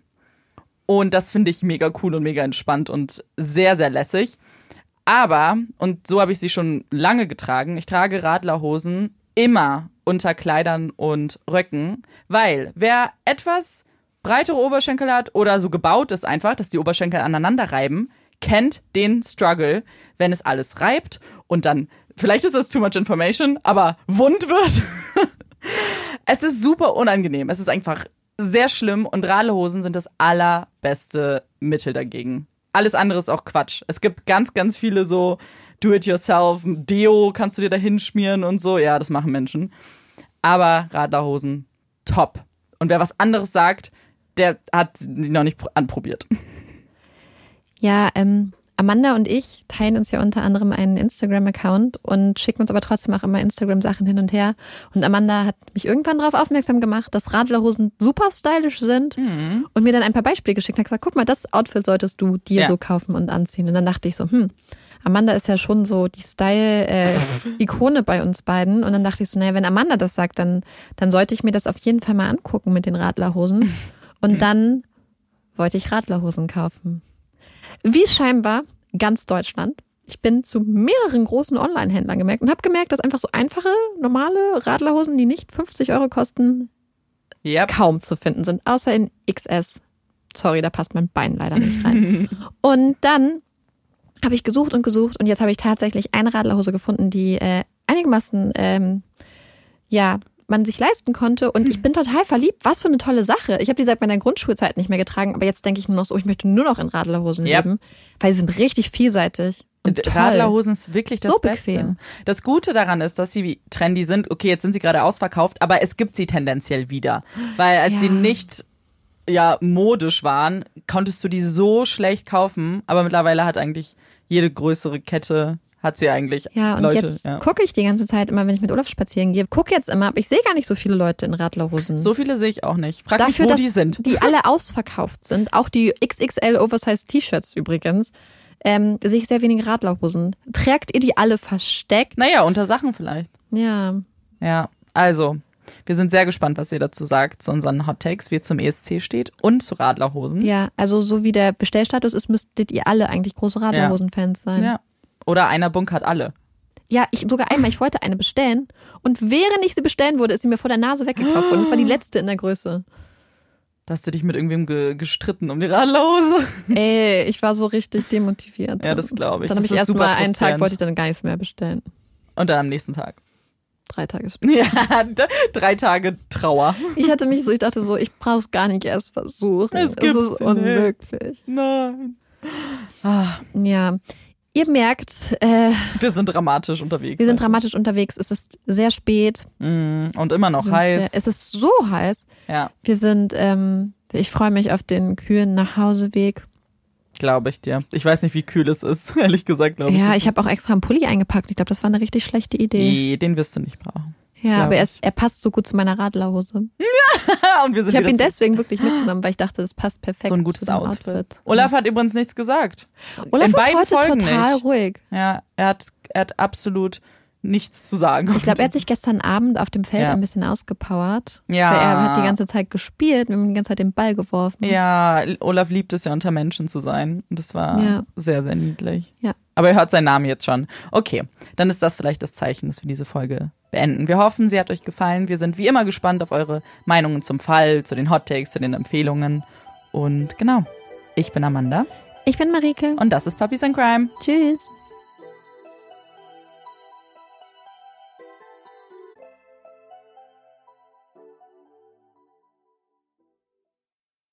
Und das finde ich mega cool und mega entspannt und sehr, sehr lässig. Aber, und so habe ich sie schon lange getragen, ich trage Radlerhosen immer unter Kleidern und Röcken, weil wer etwas breitere Oberschenkel hat oder so gebaut ist einfach, dass die Oberschenkel aneinander reiben, kennt den Struggle, wenn es alles reibt und dann, vielleicht ist das too much information, aber wund wird. Es ist super unangenehm. Es ist einfach sehr schlimm und Radlerhosen sind das allerbeste Mittel dagegen. Alles andere ist auch Quatsch. Es gibt ganz, ganz viele so Do-it-yourself, Deo kannst du dir da hinschmieren und so. Ja, das machen Menschen. Aber Radlerhosen, top. Und wer was anderes sagt, der hat sie noch nicht pr- anprobiert. Ja, ähm, Amanda und ich teilen uns ja unter anderem einen Instagram-Account und schicken uns aber trotzdem auch immer Instagram-Sachen hin und her. Und Amanda hat mich irgendwann darauf aufmerksam gemacht, dass Radlerhosen super stylisch sind Mhm. und mir dann ein paar Beispiele geschickt und hat gesagt, guck mal, das Outfit solltest du dir Ja. so kaufen und anziehen. Und dann dachte ich so, hm, Amanda ist ja schon so die Style-Ikone bei uns beiden. Und dann dachte ich so, naja, wenn Amanda das sagt, dann, dann sollte ich mir das auf jeden Fall mal angucken mit den Radlerhosen. Und dann wollte ich Radlerhosen kaufen. wie scheinbar ganz Deutschland. Ich bin zu mehreren großen Online-Händlern gemerkt und habe gemerkt, dass einfach so einfache, normale Radlerhosen, die nicht fünfzig Euro kosten, yep. kaum zu finden sind, außer in X S. Sorry, da passt mein Bein leider nicht rein. Und dann habe ich gesucht und gesucht und jetzt habe ich tatsächlich eine Radlerhose gefunden, die äh, einigermaßen ähm, ja, man sich leisten konnte und ich bin total verliebt. Was für eine tolle Sache. Ich habe die seit meiner Grundschulzeit nicht mehr getragen, aber jetzt denke ich nur noch so, ich möchte nur noch in Radlerhosen yep. leben, weil sie sind richtig vielseitig. Und toll. Radlerhosen ist wirklich das so Beste. Bequem. Das Gute daran ist, dass sie trendy sind. Okay, jetzt sind sie gerade ausverkauft, aber es gibt sie tendenziell wieder. Weil als ja. sie nicht ja modisch waren, konntest du die so schlecht kaufen. Aber mittlerweile hat eigentlich jede größere Kette, hat sie eigentlich ja, und Leute. Jetzt ja. gucke ich die ganze Zeit immer, wenn ich mit Olaf spazieren gehe. Gucke jetzt immer, aber ich sehe gar nicht so viele Leute in Radlerhosen. So viele sehe ich auch nicht. Frag Dafür, mich, wo dass die sind. Die alle ausverkauft sind. Auch die X X L Oversize T-Shirts übrigens. Ähm, sehe ich sehr wenige Radlerhosen. Trägt ihr die alle versteckt? Naja, unter Sachen vielleicht. Ja. Ja, also, wir sind sehr gespannt, was ihr dazu sagt, zu unseren Hot Takes, wie es zum E S C steht und zu Radlerhosen. Ja, also so wie der Bestellstatus ist, müsstet ihr alle eigentlich große Radlerhosen-Fans sein. Ja. Oder einer bunkert alle. Ja, ich sogar einmal, ich wollte eine bestellen und während ich sie bestellen wurde, ist sie mir vor der Nase weggekauft worden. Das war die letzte in der Größe. Da hast du dich mit irgendwem ge- gestritten um die Radlerhose. Ey, ich war so richtig demotiviert. Ja, das glaube ich. Dann habe ich erst mal einen Tag, wollte ich dann gar nichts mehr bestellen. Und dann am nächsten Tag. Drei Tage später. Ja, drei Tage Trauer. Ich hatte mich so, ich dachte so, ich brauche es gar nicht erst versuchen. Es, es ist unmöglich. Nein. Ah. Ja. Ihr merkt, äh, wir sind dramatisch unterwegs. Wir sind dramatisch unterwegs. Es ist sehr spät. Mm, und immer noch heiß. Sehr, es ist so heiß. Ja. Wir sind, ähm, ich freue mich auf den kühlen Nachhauseweg. Glaube ich dir. Ich weiß nicht, wie kühl es ist, ehrlich gesagt, glaube ich. Ja, ich habe auch extra einen Pulli eingepackt. Ich glaube, das war eine richtig schlechte Idee. Nee, den wirst du nicht brauchen. Ja, aber er, ist, er passt so gut zu meiner Radlerhose. Ja, und wir sind ich habe ihn deswegen wirklich mitgenommen, weil ich dachte, das passt perfekt. So ein gutes zu dem Outfit. Outfit. Olaf hat übrigens nichts gesagt. Olaf In ist beiden heute Folgen total nicht. ruhig. Ja, er hat, er hat absolut nichts zu sagen. Ich glaube, er hat sich gestern Abend auf dem Feld ja. ein bisschen ausgepowert. Ja. Weil er hat die ganze Zeit gespielt, wir haben die ganze Zeit den Ball geworfen. Ja, Olaf liebt es ja, unter Menschen zu sein. Und das war ja. sehr, sehr niedlich. Ja. Aber er hört seinen Namen jetzt schon. Okay, dann ist das vielleicht das Zeichen, dass wir diese Folge beenden. Wir hoffen, sie hat euch gefallen. Wir sind wie immer gespannt auf eure Meinungen zum Fall, zu den Hot Takes, zu den Empfehlungen. Und genau, ich bin Amanda. Ich bin Marike. Und das ist Puppies and Crime. Tschüss.